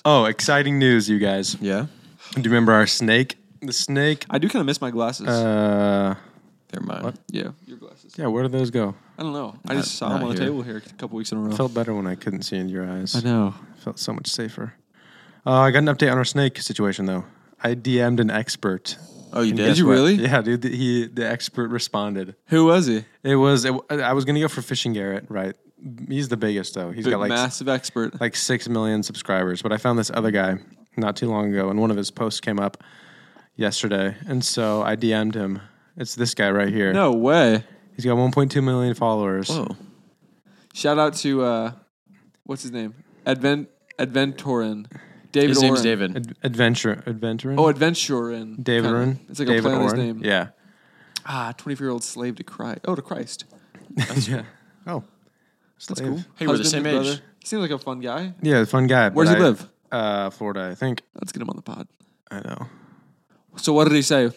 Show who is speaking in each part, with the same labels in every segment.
Speaker 1: Oh, exciting news, you guys.
Speaker 2: Yeah?
Speaker 1: Do you remember our snake? The snake?
Speaker 3: I do kind of miss my glasses.
Speaker 2: They're mine.
Speaker 1: What?
Speaker 3: yeah, your glasses.
Speaker 1: Yeah, where did those go?
Speaker 3: I don't know. I just saw them
Speaker 2: not
Speaker 3: on the
Speaker 2: here.
Speaker 3: table here a couple weeks in a row.
Speaker 1: I felt better when I couldn't see into your eyes.
Speaker 3: I know.
Speaker 1: Felt so much safer. I got an update on our snake situation, though. I DM'd an expert.
Speaker 2: Oh, you
Speaker 1: And
Speaker 2: did?
Speaker 1: guess
Speaker 3: you
Speaker 1: what?
Speaker 3: really?
Speaker 1: Yeah, dude. The expert responded.
Speaker 3: Who was he?
Speaker 1: I was going to go for Fishing Garrett, right? He's the biggest, though. He's got like
Speaker 3: massive expert.
Speaker 1: like 6 million subscribers. But I found this other guy not too long ago, and one of his posts came up yesterday. And so I DM'd him. It's this guy right here.
Speaker 3: No way.
Speaker 1: He's got 1.2 million followers.
Speaker 2: Whoa.
Speaker 3: Shout out to what's his name? Adventurin. David
Speaker 2: His name's
Speaker 3: Oren.
Speaker 2: David.
Speaker 1: Adventurin?
Speaker 3: Oh, Adventurin.
Speaker 1: David
Speaker 3: Kinda.
Speaker 1: Oren?
Speaker 3: It's like
Speaker 1: David
Speaker 3: a play on his
Speaker 1: Oren?
Speaker 3: name.
Speaker 1: Yeah.
Speaker 3: 24-year-old slave to Christ. Oh, to Christ.
Speaker 1: Yeah. Oh.
Speaker 3: That's
Speaker 1: Slave.
Speaker 3: cool.
Speaker 2: Hey, we're the
Speaker 3: Husband
Speaker 2: same
Speaker 3: to
Speaker 2: age.
Speaker 3: brother. He seems like a fun guy.
Speaker 1: Yeah, fun guy.
Speaker 3: Where does he live?
Speaker 1: Florida, I think.
Speaker 3: Let's get him on the pod.
Speaker 1: I know.
Speaker 3: So what did he say?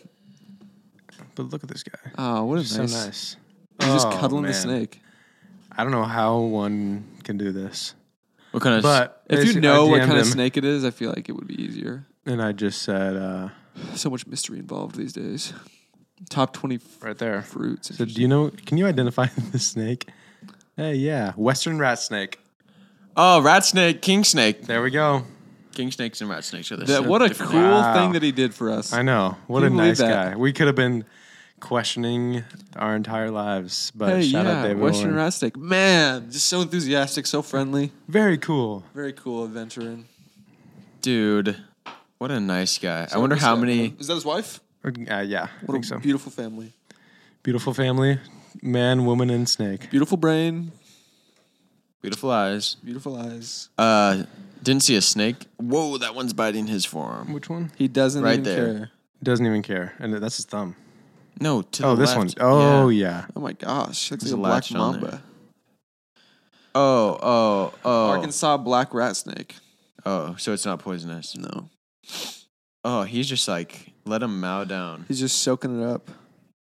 Speaker 1: But look at this guy.
Speaker 3: Oh, what a
Speaker 1: He's
Speaker 3: nice.
Speaker 1: so nice.
Speaker 3: He's just
Speaker 1: Oh,
Speaker 3: cuddling the
Speaker 1: man.
Speaker 3: snake.
Speaker 1: I don't know how one can do this.
Speaker 2: What kind of...
Speaker 1: But
Speaker 3: If you
Speaker 1: basically,
Speaker 3: know
Speaker 1: I
Speaker 3: what
Speaker 1: DM'd
Speaker 3: kind of
Speaker 1: him,
Speaker 3: snake it is, I feel like it would be easier.
Speaker 1: and I just said,
Speaker 3: So much mystery involved these days. Top 20
Speaker 1: right there.
Speaker 3: fruits.
Speaker 1: So can you identify the snake? Hey, yeah. Western rat snake.
Speaker 2: Oh, rat snake, king snake.
Speaker 1: There we go.
Speaker 2: King snakes and rat snakes are the
Speaker 3: What a
Speaker 2: different
Speaker 3: cool
Speaker 2: name.
Speaker 1: Wow.
Speaker 3: thing that he did for us.
Speaker 1: I know. What
Speaker 3: Can
Speaker 1: a
Speaker 3: you believe
Speaker 1: nice
Speaker 3: that?
Speaker 1: guy. We could have been questioning our entire lives, but
Speaker 3: Hey,
Speaker 1: shout out
Speaker 3: yeah,
Speaker 1: David
Speaker 3: Western
Speaker 1: Owen.
Speaker 3: rat snake. Man, just so enthusiastic, so friendly.
Speaker 1: Very cool.
Speaker 3: Very cool adventuring.
Speaker 2: Dude, what a nice guy. I wonder
Speaker 3: What's
Speaker 2: how
Speaker 3: that?
Speaker 2: many...
Speaker 3: Is that his wife?
Speaker 1: Yeah, I
Speaker 3: What
Speaker 1: think
Speaker 3: a
Speaker 1: so.
Speaker 3: beautiful family.
Speaker 1: Beautiful family. Man, woman, and snake.
Speaker 3: Beautiful brain,
Speaker 2: Beautiful eyes.
Speaker 3: beautiful eyes.
Speaker 2: Didn't see a snake. Whoa, that one's biting his forearm.
Speaker 1: Which one?
Speaker 3: He doesn't
Speaker 2: Right
Speaker 3: even
Speaker 2: there.
Speaker 3: care.
Speaker 1: Doesn't even care. And that's his thumb.
Speaker 2: No, to the
Speaker 1: Oh,
Speaker 2: left.
Speaker 1: this one. Oh, yeah.
Speaker 3: Oh my gosh, looks
Speaker 2: There's
Speaker 3: like a
Speaker 2: a
Speaker 3: black
Speaker 2: latch on
Speaker 3: mamba.
Speaker 2: there. Oh.
Speaker 3: Arkansas black rat snake.
Speaker 2: Oh, so it's not poisonous.
Speaker 3: No,
Speaker 2: Oh, he's just like, let him mow down.
Speaker 3: he's just soaking it up.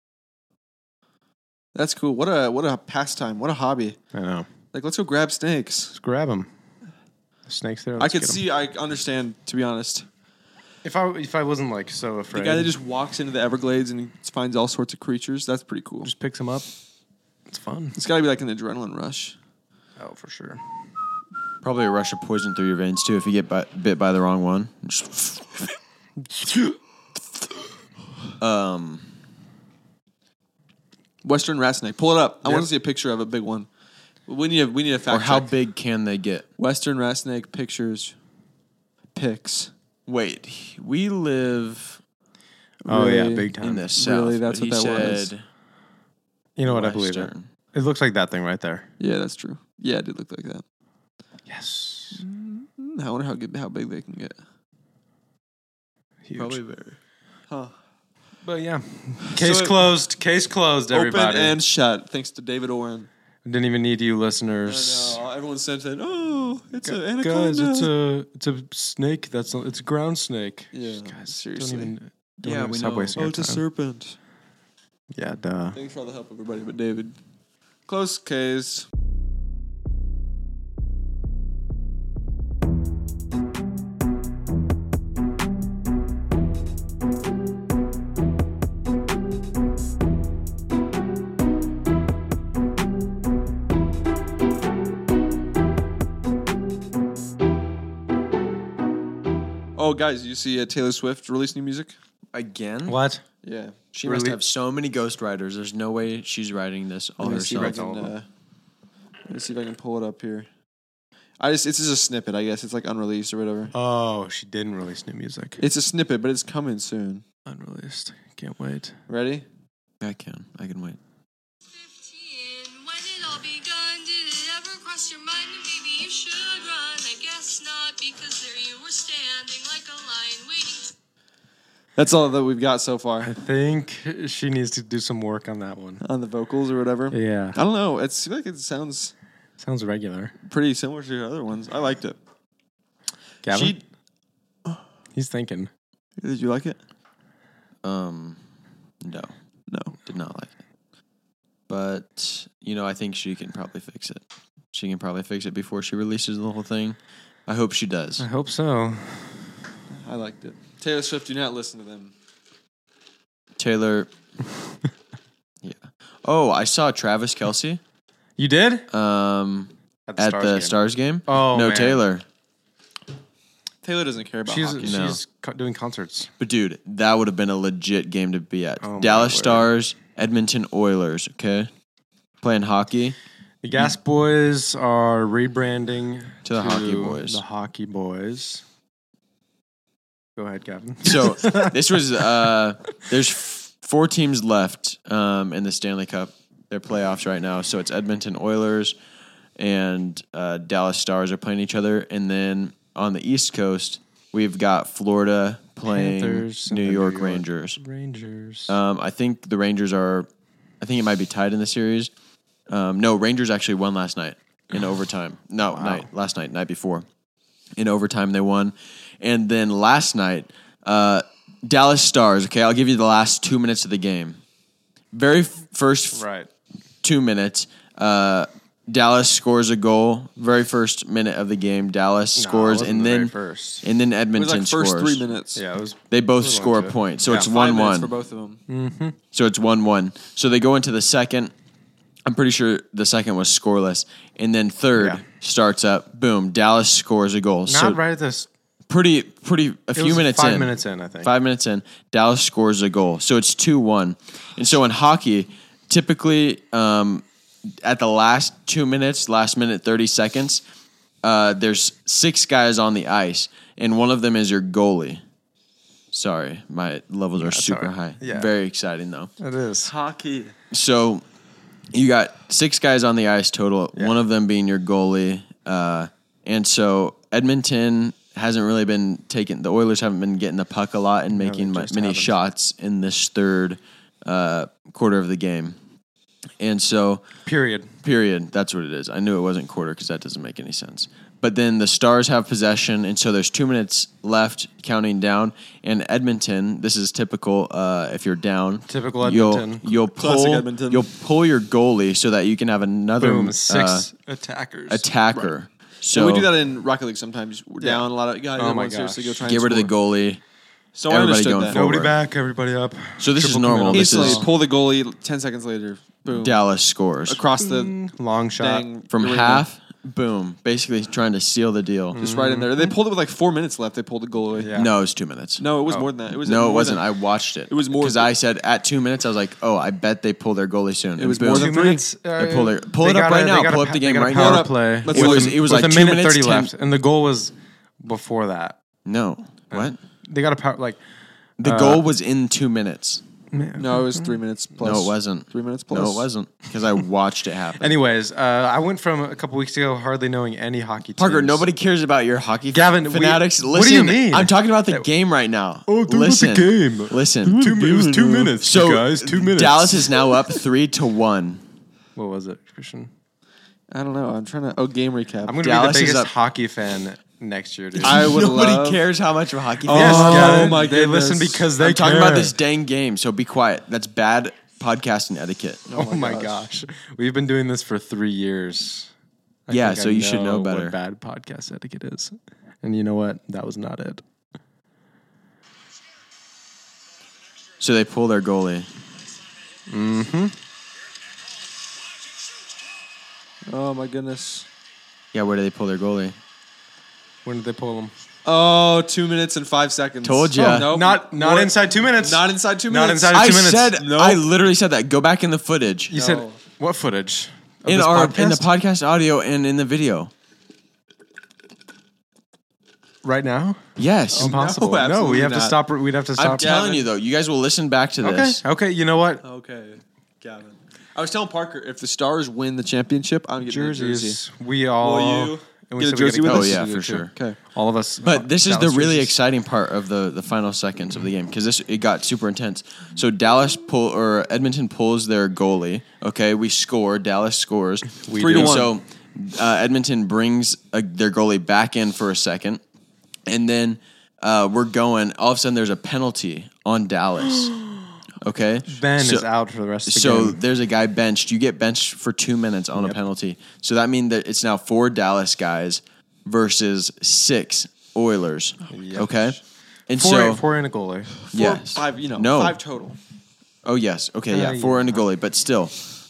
Speaker 3: That's cool. What a pastime. What a hobby.
Speaker 1: I know.
Speaker 3: Like, let's go grab snakes.
Speaker 1: Let's grab him. The snake's there.
Speaker 3: I
Speaker 1: Let's
Speaker 3: could
Speaker 1: get 'em.
Speaker 3: see. I understand. To be honest,
Speaker 1: If I wasn't like so afraid.
Speaker 3: the guy that just walks into the Everglades and he finds all sorts of creatures. That's pretty cool.
Speaker 1: just picks him up. It's fun.
Speaker 3: It's got to be like an adrenaline rush.
Speaker 1: Oh, for sure.
Speaker 2: Probably a rush of poison through your veins, too, if you get bit by the wrong one.
Speaker 3: Western rat snake. Pull it up. I
Speaker 1: Yep.
Speaker 3: want to see a picture of a big one. We need a fact
Speaker 2: Or how
Speaker 3: check.
Speaker 2: big can they get?
Speaker 3: Western rat snake pictures. Pics.
Speaker 2: Wait, we live
Speaker 1: Oh, yeah,
Speaker 3: Really?
Speaker 1: big time.
Speaker 2: in the south.
Speaker 3: Really, that's
Speaker 2: but
Speaker 3: what
Speaker 2: he
Speaker 3: that was?
Speaker 2: said
Speaker 1: You know what? I believe it.
Speaker 2: Western.
Speaker 1: It looks like that thing right there.
Speaker 3: Yeah, that's true. Yeah, it did look like that.
Speaker 1: Yes.
Speaker 3: I wonder how big they can get.
Speaker 1: Huge.
Speaker 2: Probably very.
Speaker 3: Huh.
Speaker 1: But yeah. Case
Speaker 3: it-
Speaker 1: closed. Case closed, everybody.
Speaker 3: Open and shut. Thanks to David Oren.
Speaker 1: Didn't even need you
Speaker 3: I
Speaker 1: listeners.
Speaker 3: know. Everyone sent in. Oh, it's an anaconda.
Speaker 1: Guys, it's a snake. It's a ground snake.
Speaker 3: Yeah,
Speaker 1: Guys,
Speaker 3: seriously.
Speaker 1: Don't
Speaker 2: Yeah,
Speaker 1: even
Speaker 2: we
Speaker 1: stop
Speaker 2: know.
Speaker 1: wasting
Speaker 3: Oh,
Speaker 1: our
Speaker 3: it's a
Speaker 1: time.
Speaker 3: serpent.
Speaker 1: Yeah, duh.
Speaker 3: Thanks for all the help, everybody, but David. Close case. Oh, guys, you see Taylor Swift release new music?
Speaker 2: Again?
Speaker 1: What?
Speaker 3: Yeah.
Speaker 2: She must
Speaker 1: Really?
Speaker 2: have so many ghostwriters. There's no way she's writing this all
Speaker 3: Let me see if I
Speaker 2: herself.
Speaker 3: can, let me see if I can pull it up here. It's just a snippet, I guess. It's like unreleased or whatever.
Speaker 1: Oh, she didn't release new music.
Speaker 3: It's a snippet, but it's coming soon.
Speaker 1: Unreleased. Can't wait.
Speaker 3: Ready?
Speaker 2: I can wait.
Speaker 4: 15. When it all begun, did it ever cross your mind that maybe you should run? I guess not, because there you were standing like a lion waiting.
Speaker 3: That's all that we've got so far
Speaker 1: I think she needs to do some work on that one.
Speaker 3: on the vocals or whatever.
Speaker 1: Yeah.
Speaker 3: I don't know. It seems like it sounds
Speaker 1: Sounds regular.
Speaker 3: pretty similar to the other ones. I liked it.
Speaker 1: Gavin? He's thinking.
Speaker 3: Did you like it?
Speaker 2: No,
Speaker 3: No.
Speaker 2: did not like it. But, I think she can probably fix it. She can probably fix it before she releases the whole thing. I hope she does.
Speaker 1: I hope so.
Speaker 3: I liked it. Taylor Swift, do not listen to them.
Speaker 2: Taylor. Yeah. Oh, I saw Travis Kelce
Speaker 1: You did?
Speaker 2: at the
Speaker 1: game.
Speaker 2: Stars game.
Speaker 1: Oh,
Speaker 2: no,
Speaker 1: man.
Speaker 2: Taylor.
Speaker 3: Taylor doesn't care about hockey.
Speaker 2: No.
Speaker 1: She's doing concerts.
Speaker 2: But dude, that would have been a legit game to be at.
Speaker 1: Oh, my
Speaker 2: Dallas
Speaker 1: word.
Speaker 2: Stars, Edmonton Oilers. Okay, playing hockey.
Speaker 1: The Gas Boys are rebranding
Speaker 2: To the Hockey Boys.
Speaker 1: The Hockey Boys. Go ahead, Gavin.
Speaker 2: So this was there's 4 teams left in the Stanley Cup. They're playoffs right now. So it's Edmonton Oilers and Dallas Stars are playing each other, and then on the East Coast we've got Florida playing
Speaker 1: Panthers and
Speaker 2: New
Speaker 1: the
Speaker 2: York Rangers.
Speaker 1: Rangers.
Speaker 2: I think the Rangers are. I think it might be tied in the series. No, Rangers actually won last night in overtime. No, last night before. In overtime, they won. And then last night, Dallas Stars, okay, I'll give you the last 2 minutes of the game. Very first
Speaker 1: Right.
Speaker 2: 2 minutes, Dallas scores a goal. Very first minute of the game, Dallas scores, and then
Speaker 1: first.
Speaker 2: and then
Speaker 3: It was
Speaker 2: Edmonton
Speaker 3: like first
Speaker 2: scores.
Speaker 3: 3 minutes.
Speaker 1: Yeah, it was.
Speaker 2: They both
Speaker 1: We're going
Speaker 2: score a
Speaker 1: to it.
Speaker 2: point, so
Speaker 3: Yeah,
Speaker 2: it's
Speaker 3: 5 minutes
Speaker 2: 1-1.
Speaker 3: for both of them.
Speaker 2: So it's 1-1. So they go into the second. I'm pretty sure the second was scoreless. And then third starts up. Boom. Dallas scores a goal.
Speaker 1: Not
Speaker 2: so
Speaker 1: right at this.
Speaker 2: pretty a few
Speaker 1: was
Speaker 2: minutes
Speaker 1: 5
Speaker 2: in.
Speaker 1: minutes in, I think.
Speaker 2: 5 minutes in, Dallas scores a goal. So it's 2-1. And so in hockey, typically at the last 2 minutes, last minute 30 seconds, there's 6 guys on the ice, and one of them is your goalie. Sorry, my levels are super
Speaker 1: all right.
Speaker 2: high.
Speaker 1: Yeah.
Speaker 2: Very exciting though.
Speaker 1: It is.
Speaker 3: Hockey.
Speaker 2: So you got 6 guys on the ice total,
Speaker 1: Yeah.
Speaker 2: one of them being your goalie. And so Edmonton hasn't really been taking, the Oilers haven't been getting the puck a lot and making
Speaker 1: they just
Speaker 2: many
Speaker 1: haven't.
Speaker 2: shots in this third quarter of the game. And so,
Speaker 1: Period.
Speaker 2: that's what it is. I knew it wasn't quarter because that doesn't make any sense. But then the Stars have possession, and so there's 2 minutes left, counting down. And Edmonton, this is typical. If you're down,
Speaker 1: Typical Edmonton.
Speaker 2: You'll
Speaker 3: Classic
Speaker 2: pull
Speaker 3: Edmonton.
Speaker 2: you'll pull your goalie so that you can have another
Speaker 1: Boom. 6 attackers.
Speaker 2: attacker. So
Speaker 3: So we do that in Rocket League sometimes. We're down a lot of guys.
Speaker 1: Oh my
Speaker 3: seriously
Speaker 1: gosh.
Speaker 3: go try
Speaker 2: get
Speaker 3: and
Speaker 2: rid of the
Speaker 3: score.
Speaker 2: goalie.
Speaker 3: So I
Speaker 2: everybody
Speaker 3: understood
Speaker 2: going
Speaker 3: that.
Speaker 2: forward.
Speaker 1: Nobody back, everybody up.
Speaker 2: So this is
Speaker 1: Triple
Speaker 2: normal.
Speaker 1: commando.
Speaker 2: This
Speaker 3: Instantly
Speaker 2: is
Speaker 3: pull the goalie. 10 seconds later, boom,
Speaker 2: Dallas scores
Speaker 3: across the
Speaker 1: Long shot.
Speaker 3: dang
Speaker 2: from
Speaker 3: arena.
Speaker 2: half. Boom, basically trying to seal the deal.
Speaker 3: just right in there. They pulled it with like 4 minutes left. They pulled the goalie.
Speaker 1: Yeah.
Speaker 2: No, it was 2 minutes.
Speaker 3: No, it was more than that. It was
Speaker 2: No, it
Speaker 3: more
Speaker 2: wasn't.
Speaker 3: than-
Speaker 2: I watched it.
Speaker 3: It was more
Speaker 2: because
Speaker 3: than-
Speaker 2: I said at 2 minutes. I was like, "Oh, I bet they pull their goalie soon."
Speaker 3: It was
Speaker 2: And
Speaker 3: more
Speaker 2: boom.
Speaker 3: than
Speaker 1: 2 minutes.
Speaker 2: They pull it
Speaker 1: they
Speaker 2: up
Speaker 1: got
Speaker 2: right
Speaker 1: a-
Speaker 2: now.
Speaker 1: they got
Speaker 2: Pull
Speaker 1: a
Speaker 2: up the
Speaker 1: they
Speaker 2: game
Speaker 1: got a
Speaker 2: right
Speaker 1: power
Speaker 2: now.
Speaker 1: play.
Speaker 3: Let's
Speaker 2: It
Speaker 3: do
Speaker 2: was
Speaker 3: it.
Speaker 2: it was
Speaker 1: with
Speaker 2: like
Speaker 1: a
Speaker 2: 2
Speaker 1: minute
Speaker 2: minutes
Speaker 1: 30
Speaker 2: 10
Speaker 1: left, and the goal was before that.
Speaker 2: No, what?
Speaker 1: They got a power like.
Speaker 2: The goal was in 2 minutes.
Speaker 3: No, it was 3 minutes plus.
Speaker 2: No, it wasn't.
Speaker 3: 3 minutes plus.
Speaker 2: No, it wasn't because I watched it happen.
Speaker 1: Anyways, I went from a couple weeks ago hardly knowing any hockey teams.
Speaker 2: Parker, nobody cares about your hockey
Speaker 1: Gavin,
Speaker 2: fanatics.
Speaker 1: what do you mean?
Speaker 2: I'm talking about the game right now.
Speaker 1: Oh, talk about the
Speaker 2: listen,
Speaker 1: game.
Speaker 2: Listen.
Speaker 1: It was 2 minutes,
Speaker 2: So
Speaker 1: you guys. 2 minutes.
Speaker 2: Dallas is now up 3-1.
Speaker 1: What was it, Christian?
Speaker 3: I don't know. I'm trying to. Oh, game recap.
Speaker 1: I'm going to
Speaker 2: Dallas
Speaker 1: be
Speaker 2: is
Speaker 1: the biggest
Speaker 2: up-
Speaker 1: hockey fan next year, dude.
Speaker 3: I would
Speaker 2: Nobody
Speaker 3: love.
Speaker 2: cares how much of a hockey
Speaker 3: Oh,
Speaker 2: fan.
Speaker 1: Yes, Gavin,
Speaker 3: my
Speaker 1: they listen
Speaker 3: goodness.
Speaker 1: because they
Speaker 2: I'm talking
Speaker 1: care.
Speaker 2: about this dang game, so be quiet. That's bad podcasting etiquette.
Speaker 1: Oh my gosh. We've been doing this for 3 years. I
Speaker 2: Yeah,
Speaker 1: think
Speaker 2: so
Speaker 1: I
Speaker 2: you should know
Speaker 1: what
Speaker 2: better.
Speaker 1: bad podcast etiquette is. And you know what? That was not it.
Speaker 2: So they pull their goalie.
Speaker 3: Oh my goodness.
Speaker 2: Yeah, where do they pull their goalie?
Speaker 1: When did they pull them?
Speaker 3: Oh, 2 minutes and 5 seconds.
Speaker 2: Told ya.
Speaker 3: Oh, nope.
Speaker 1: Not
Speaker 3: More-
Speaker 1: inside 2 minutes.
Speaker 3: Not inside 2
Speaker 1: Not
Speaker 3: minutes.
Speaker 1: inside
Speaker 2: I
Speaker 1: 2 minutes.
Speaker 2: said,
Speaker 3: Nope.
Speaker 2: I literally said that. Go back in the footage.
Speaker 1: You
Speaker 3: No.
Speaker 1: said what footage? Of
Speaker 2: in
Speaker 1: this
Speaker 2: the
Speaker 1: podcast?
Speaker 2: podcast audio and in the video.
Speaker 1: Right now?
Speaker 2: Yes.
Speaker 1: Impossible. No, we
Speaker 3: absolutely
Speaker 1: have to
Speaker 3: not.
Speaker 1: stop. We'd have to stop.
Speaker 2: I'm telling you though, you guys will listen back to
Speaker 1: Okay.
Speaker 2: this.
Speaker 1: Okay. You know what?
Speaker 3: Okay, Gavin. I was telling Parker if the Stars win the championship, I'm getting a jersey.
Speaker 1: Jerseys. We all.
Speaker 3: Will you
Speaker 1: and we
Speaker 3: get a
Speaker 1: said we
Speaker 3: jersey
Speaker 1: gotta
Speaker 3: with
Speaker 1: get
Speaker 3: us?
Speaker 2: Oh, yeah,
Speaker 1: you
Speaker 2: for
Speaker 1: too.
Speaker 2: sure.
Speaker 3: Okay.
Speaker 1: All of us.
Speaker 2: But this is the
Speaker 1: Dallas
Speaker 2: really
Speaker 1: jerseys.
Speaker 2: exciting part of the final seconds of the game because it got super intense. So Edmonton pulls their goalie. Okay, we score. Dallas scores.
Speaker 3: 3-1.
Speaker 2: So Edmonton brings their goalie back in for a second, and then we're going. All of a sudden, there's a penalty on Dallas. Okay,
Speaker 1: Ben
Speaker 2: So-
Speaker 1: is out for the rest of the
Speaker 2: So
Speaker 1: game.
Speaker 2: there's a guy benched. You get benched for 2 minutes on a penalty. So that means that it's now 4 Dallas guys versus 6 Oilers.
Speaker 1: Yep.
Speaker 2: Okay? And
Speaker 1: Four,
Speaker 2: so,
Speaker 1: four and a goalie.
Speaker 2: yes.
Speaker 3: 5,
Speaker 2: No.
Speaker 3: 5 total.
Speaker 2: Oh, yes. Okay, yeah.
Speaker 1: Yeah.
Speaker 2: 4 and a goalie, but still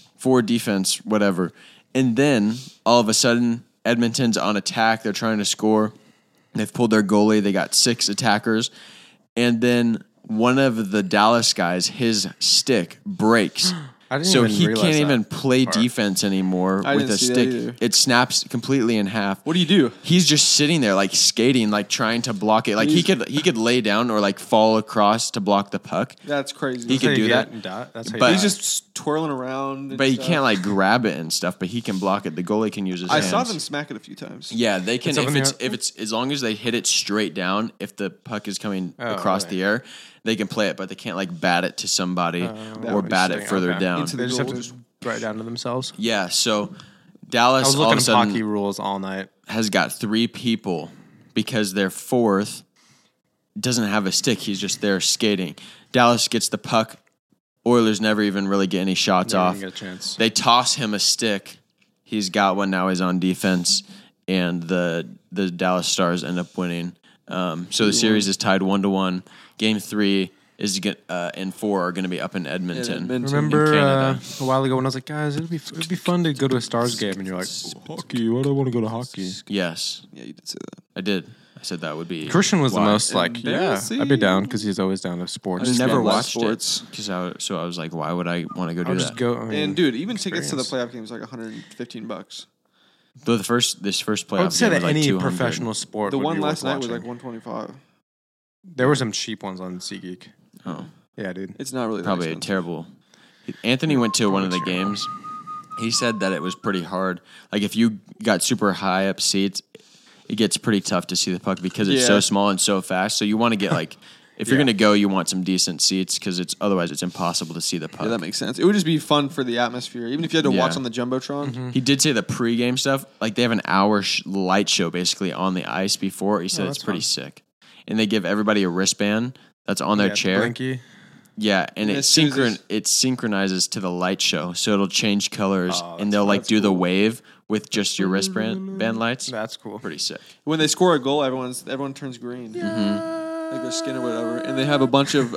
Speaker 2: 4 defense, whatever. And then all of a sudden, Edmonton's on attack. They're trying to score. They've pulled their goalie. They got 6 attackers. And then one of the Dallas guys, his stick breaks.
Speaker 1: I didn't
Speaker 2: So
Speaker 1: even
Speaker 2: he
Speaker 1: realize
Speaker 2: can't
Speaker 1: that
Speaker 2: even play
Speaker 1: part.
Speaker 2: defense anymore
Speaker 3: I
Speaker 2: with
Speaker 3: didn't
Speaker 2: a
Speaker 3: see that
Speaker 2: stick.
Speaker 3: either.
Speaker 2: It snaps completely in half.
Speaker 3: What do you do?
Speaker 2: He's just sitting there, like skating, like trying to block it. Like he could lay down or like fall across to block the puck,
Speaker 3: That's crazy.
Speaker 2: He
Speaker 1: That's how
Speaker 2: could
Speaker 1: you
Speaker 2: do
Speaker 1: get
Speaker 2: that.
Speaker 1: in dot. That's how
Speaker 2: But-
Speaker 1: you
Speaker 3: He's
Speaker 1: die.
Speaker 3: just twirling around. And
Speaker 2: but he
Speaker 3: stuff.
Speaker 2: can't like grab it and stuff. But he can block it. The goalie can use his
Speaker 3: I
Speaker 2: hands.
Speaker 3: saw them smack it a few times.
Speaker 2: Yeah, they can.
Speaker 1: It's up in the
Speaker 2: If it's as long as they hit it straight down, if the puck is coming
Speaker 1: Oh,
Speaker 2: across
Speaker 1: really?
Speaker 2: the air, they can play it. But they can't like bat it to somebody
Speaker 3: That
Speaker 2: or
Speaker 3: would be
Speaker 2: bat it
Speaker 1: Interesting.
Speaker 2: further
Speaker 1: Okay.
Speaker 2: down.
Speaker 3: Into
Speaker 1: They
Speaker 3: the
Speaker 1: just have
Speaker 3: goal.
Speaker 1: to just write down to themselves.
Speaker 2: Yeah, so
Speaker 1: I
Speaker 2: Dallas
Speaker 1: was
Speaker 2: all of
Speaker 1: looking
Speaker 2: a
Speaker 1: at
Speaker 2: sudden
Speaker 1: hockey rules all night.
Speaker 2: has got 3 people because their 4th doesn't have a stick. He's just there skating. Dallas gets the puck. Oilers never even really get any shots
Speaker 1: Never
Speaker 2: off.
Speaker 1: even get a chance.
Speaker 2: They toss him a stick. He's got one. Now he's on defense, and the Dallas Stars end up winning. So the series is tied 1-1. Game 3 is and 4 are going to be up in Edmonton.
Speaker 1: Remember
Speaker 2: Canada.
Speaker 1: a while ago when I was like, guys, it'd be fun to go to a Stars game, and you're like, hockey? Why do I want to go to hockey?
Speaker 2: Yes,
Speaker 3: Yeah, you did say that.
Speaker 2: I did. I said that would be.
Speaker 1: Christian was the
Speaker 2: why.
Speaker 1: most like, yeah, I'd be down because he's always down to sports.
Speaker 2: I just never
Speaker 3: love
Speaker 2: watched
Speaker 3: sports.
Speaker 2: it because I was like, why would I want to go do
Speaker 1: I'll
Speaker 2: that?
Speaker 1: just go. I mean,
Speaker 3: And dude, even tickets to the
Speaker 1: experience.
Speaker 3: playoff game is like $115.
Speaker 2: Though this first playoff
Speaker 1: I would say
Speaker 2: game was
Speaker 1: that
Speaker 2: like
Speaker 1: any
Speaker 2: 200.
Speaker 1: professional sport.
Speaker 3: The
Speaker 1: would
Speaker 3: one
Speaker 1: be
Speaker 3: last
Speaker 1: worth
Speaker 3: night was like
Speaker 1: watching.
Speaker 3: $125.
Speaker 1: There were some cheap ones on SeatGeek.
Speaker 2: Oh,
Speaker 1: Yeah, dude.
Speaker 3: It's not really that
Speaker 2: probably a
Speaker 3: expensive.
Speaker 2: terrible. Anthony went to one of the games. He said that it was pretty hard. Like if you got super high up seats, it gets pretty tough to see the puck because it's so
Speaker 3: Yeah.
Speaker 2: small and so fast. So you want to get like, if you're
Speaker 1: Yeah.
Speaker 2: going to go, you want some decent seats because otherwise it's impossible to see the puck.
Speaker 3: Yeah, that makes sense. It would just be fun for the atmosphere, even if you had to
Speaker 2: Yeah.
Speaker 3: watch on the jumbotron.
Speaker 2: He did say the pregame stuff, like they have an hour light show basically on the ice before. He said
Speaker 1: Oh,
Speaker 2: it's
Speaker 1: that's
Speaker 2: pretty
Speaker 1: fun.
Speaker 2: sick, and they give everybody a wristband that's on their
Speaker 1: Yeah,
Speaker 2: chair.
Speaker 1: Blinky.
Speaker 2: Yeah, and
Speaker 3: And
Speaker 2: it
Speaker 3: as soon as it's-
Speaker 2: it synchronizes to the light show, so it'll change colors,
Speaker 1: Oh,
Speaker 2: and they'll like
Speaker 3: that's
Speaker 2: do the
Speaker 3: cool.
Speaker 2: wave with just your wristband band lights.
Speaker 1: That's cool.
Speaker 2: Pretty sick.
Speaker 3: When they score a goal, everyone turns green, like their skin or whatever, and they have a bunch of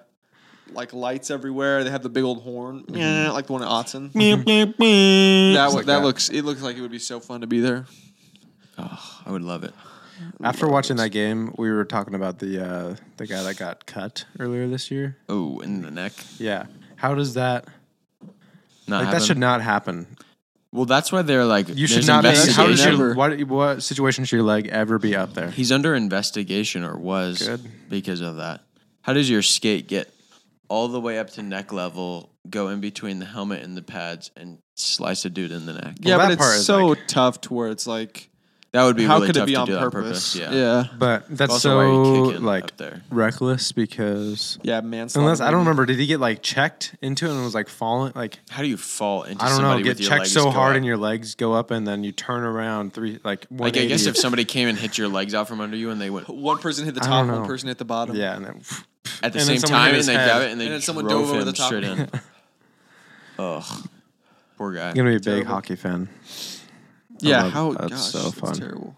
Speaker 3: like lights everywhere. They have the big old horn, yeah, like the one at Autzen. It looks like it would be so fun to be there.
Speaker 2: Oh, I would love it.
Speaker 1: After watching that game, we were talking about the guy that got cut earlier this year.
Speaker 2: Oh, in the neck.
Speaker 1: Yeah. How does that?
Speaker 2: Not
Speaker 1: Like
Speaker 2: happen?
Speaker 1: that should not happen.
Speaker 2: Well, that's why they're like.
Speaker 1: You should
Speaker 2: there's
Speaker 1: not be. How does
Speaker 2: investigation.
Speaker 1: your what situation should your leg ever be up there?
Speaker 2: He's under investigation or was
Speaker 1: Good.
Speaker 2: because of that. How does your skate get all the way up to neck level, go in between the helmet and the pads, and slice a dude in the neck?
Speaker 3: Yeah,
Speaker 1: that
Speaker 3: but
Speaker 1: part
Speaker 3: it's
Speaker 1: is
Speaker 3: so
Speaker 1: like-
Speaker 3: tough to where it's like,
Speaker 2: That would be
Speaker 3: how
Speaker 2: really
Speaker 3: could it
Speaker 2: tough
Speaker 3: be
Speaker 2: to
Speaker 3: on
Speaker 2: do
Speaker 3: purpose?
Speaker 2: Yeah.
Speaker 3: Yeah,
Speaker 1: But that's
Speaker 2: Also, why are you
Speaker 1: so
Speaker 2: kicking
Speaker 1: like
Speaker 2: up there?
Speaker 1: reckless because
Speaker 3: manslaughter.
Speaker 1: unless I don't
Speaker 3: maybe.
Speaker 1: remember, did he get like checked into it and was like falling? Like
Speaker 2: How do you fall into
Speaker 1: I don't know,
Speaker 2: somebody
Speaker 1: get
Speaker 2: with your
Speaker 1: checked
Speaker 2: legs
Speaker 1: so
Speaker 2: go
Speaker 1: hard
Speaker 2: up?
Speaker 1: and your legs go up and then you turn around
Speaker 2: Like I
Speaker 1: 180.
Speaker 2: guess if somebody came and hit your legs out from under you and they went
Speaker 3: One person hit the
Speaker 1: I
Speaker 3: top,
Speaker 1: don't
Speaker 3: one
Speaker 1: know.
Speaker 3: person hit the bottom.
Speaker 1: yeah, and then
Speaker 2: at the
Speaker 1: And then
Speaker 2: same
Speaker 1: someone hit
Speaker 2: time and
Speaker 1: his
Speaker 2: they
Speaker 1: head.
Speaker 2: grab it and they
Speaker 3: And then someone
Speaker 2: drove
Speaker 3: dove over
Speaker 2: him
Speaker 3: the top.
Speaker 2: straight in. Ugh, poor guy.
Speaker 1: you're gonna be a big
Speaker 3: Terrible.
Speaker 1: hockey fan.
Speaker 3: Yeah,
Speaker 1: love-
Speaker 3: how
Speaker 1: that's
Speaker 3: gosh,
Speaker 1: so
Speaker 3: that's
Speaker 1: fun.
Speaker 3: terrible.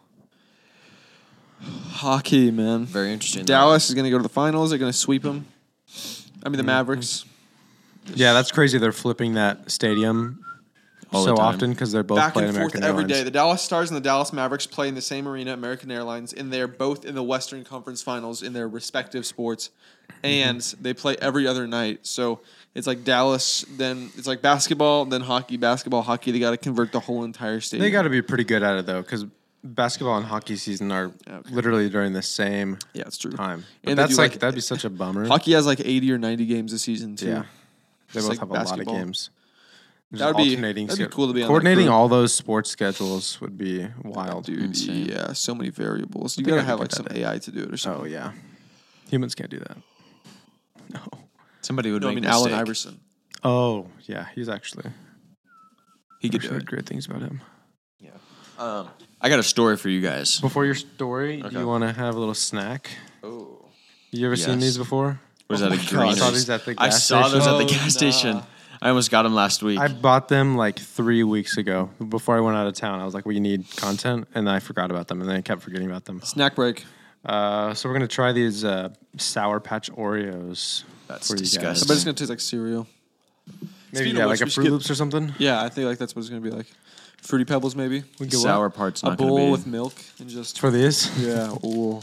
Speaker 3: Hockey, man.
Speaker 2: Very interesting.
Speaker 3: Dallas is going to go to the finals. They're going to sweep them. I mean, the Mavericks.
Speaker 1: Yeah, that's crazy. They're flipping that stadium
Speaker 2: All the
Speaker 1: so
Speaker 2: time.
Speaker 1: often because they're both
Speaker 3: Back
Speaker 1: playing
Speaker 3: and forth
Speaker 1: American
Speaker 3: every
Speaker 1: Airlines.
Speaker 3: day. The Dallas Stars and the Dallas Mavericks play in the same arena, American Airlines, and they're both in the Western Conference Finals in their respective sports. And they play every other night. So it's like Dallas, then it's like basketball, then hockey, basketball, hockey. They got to convert the whole entire stadium.
Speaker 1: They got to be pretty good at it though, because basketball and hockey season are literally during the same
Speaker 3: Yeah, it's true.
Speaker 1: time. But
Speaker 3: And they
Speaker 1: that's
Speaker 3: do,
Speaker 1: like
Speaker 3: like-
Speaker 1: that'd be such a bummer.
Speaker 3: Hockey has like 80 or 90 games a season, too.
Speaker 1: Yeah, they
Speaker 3: Just
Speaker 1: both
Speaker 3: like
Speaker 1: have
Speaker 3: basketball.
Speaker 1: a lot of games. Just
Speaker 3: That would be-
Speaker 1: alternating
Speaker 3: that'd be
Speaker 1: sched-
Speaker 3: cool to be on that
Speaker 1: coordinating
Speaker 3: crew.
Speaker 1: all those sports schedules would be wild.
Speaker 3: Dude,
Speaker 2: Insane.
Speaker 3: yeah, so many variables. You
Speaker 1: They
Speaker 3: got to
Speaker 1: gotta
Speaker 3: have
Speaker 1: be
Speaker 3: like
Speaker 1: good
Speaker 3: some
Speaker 1: at it.
Speaker 3: AI to do it or something.
Speaker 1: Oh yeah, humans can't do that. No.
Speaker 2: Somebody would
Speaker 3: No, I
Speaker 2: make
Speaker 3: mean,
Speaker 2: a
Speaker 3: Allen
Speaker 2: mistake.
Speaker 3: Iverson.
Speaker 1: Oh yeah, he's actually.
Speaker 2: He could
Speaker 1: I've
Speaker 2: do
Speaker 1: heard
Speaker 2: it.
Speaker 1: great things about him.
Speaker 2: I got a story for you guys.
Speaker 1: Before your story, do
Speaker 2: Okay.
Speaker 1: you want to have a little snack?
Speaker 2: Oh.
Speaker 1: You ever seen
Speaker 2: Yes.
Speaker 1: these before?
Speaker 2: Was that a
Speaker 3: my
Speaker 2: green?
Speaker 3: gosh.
Speaker 1: I saw these at the
Speaker 2: I
Speaker 1: gas
Speaker 2: saw those
Speaker 1: station.
Speaker 2: at the
Speaker 3: Oh,
Speaker 2: gas
Speaker 3: nah.
Speaker 2: station. I almost got them last week.
Speaker 1: I bought them like 3 weeks ago before I went out of town. I was like, we need content. And then I forgot about them. And then I kept forgetting about them.
Speaker 3: Snack break.
Speaker 1: So we're going to try these Sour Patch Oreos.
Speaker 2: That's
Speaker 1: for you guys.
Speaker 3: I bet
Speaker 2: disgusting.
Speaker 3: it's gonna taste like cereal.
Speaker 1: Maybe,
Speaker 3: Speaking
Speaker 1: yeah,
Speaker 3: of
Speaker 1: like
Speaker 3: which,
Speaker 1: a
Speaker 3: we should
Speaker 1: Fruit
Speaker 3: get-
Speaker 1: Loops or something.
Speaker 3: Yeah, I think like that's what it's gonna be like. Fruity Pebbles, maybe.
Speaker 1: We get
Speaker 2: Sour
Speaker 1: what?
Speaker 2: part's
Speaker 3: A
Speaker 2: not going
Speaker 3: bowl
Speaker 2: to be.
Speaker 3: with milk and just.
Speaker 1: For these?
Speaker 3: Yeah. Ooh.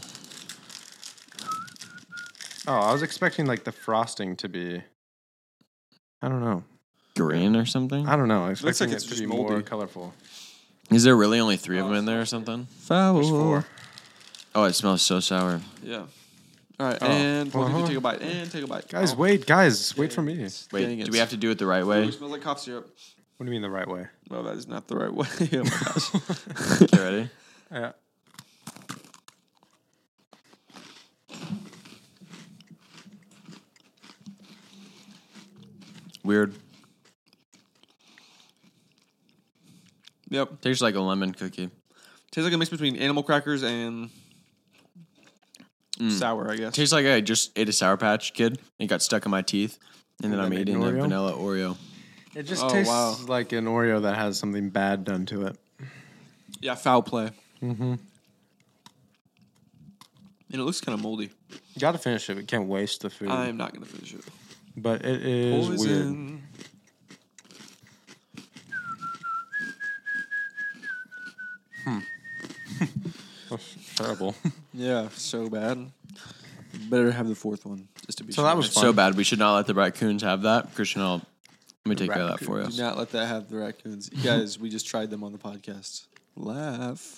Speaker 1: Oh, I was expecting like the frosting to be. I don't know.
Speaker 2: Green or something?
Speaker 1: I don't know. I was
Speaker 3: Looks like
Speaker 1: expecting
Speaker 3: it's
Speaker 1: it to
Speaker 3: just
Speaker 1: be more
Speaker 3: moldy.
Speaker 1: colorful.
Speaker 2: Is there really only 3 of them in there or something?
Speaker 3: Foul.
Speaker 1: There's 4.
Speaker 2: Oh, it smells so sour.
Speaker 3: Yeah. All right,
Speaker 1: Oh.
Speaker 3: and both of you
Speaker 1: Uh-huh.
Speaker 3: take a bite. And take a bite.
Speaker 1: Guys,
Speaker 3: Oh.
Speaker 1: wait for me.
Speaker 2: Wait,
Speaker 3: Dang it.
Speaker 2: do we have to do it the right
Speaker 3: Ooh,
Speaker 2: way?
Speaker 3: it smells like cough syrup.
Speaker 1: What do you mean the right way?
Speaker 3: Well, that is not the right way. Oh my gosh.
Speaker 2: Okay, ready?
Speaker 1: Yeah.
Speaker 2: Weird.
Speaker 3: Yep.
Speaker 2: Tastes like a lemon cookie.
Speaker 3: Tastes like a mix between animal crackers and sour, I guess.
Speaker 2: Tastes like I just ate a Sour Patch Kid. It got stuck in my teeth. And then
Speaker 1: That
Speaker 2: I'm
Speaker 1: made
Speaker 2: eating a
Speaker 1: Oreo?
Speaker 2: vanilla Oreo.
Speaker 1: It just
Speaker 3: Oh,
Speaker 1: tastes
Speaker 3: wow.
Speaker 1: like an Oreo that has something bad done to it.
Speaker 3: Yeah, foul play.
Speaker 1: Mm-hmm.
Speaker 3: And it looks kind of moldy.
Speaker 1: You gotta finish it. We can't waste the food.
Speaker 3: I'm not going to finish it.
Speaker 1: But it is weird.
Speaker 3: Poison.
Speaker 1: Terrible.
Speaker 3: Yeah, so bad. Better have the fourth one, just to be
Speaker 1: So
Speaker 3: sure.
Speaker 1: that was
Speaker 2: It's
Speaker 1: fun.
Speaker 2: so bad. We should not let the raccoons have that. Christian, let me take care of that for you.
Speaker 3: Do not let that have the raccoons. You guys, we just tried them on the podcast. Laugh.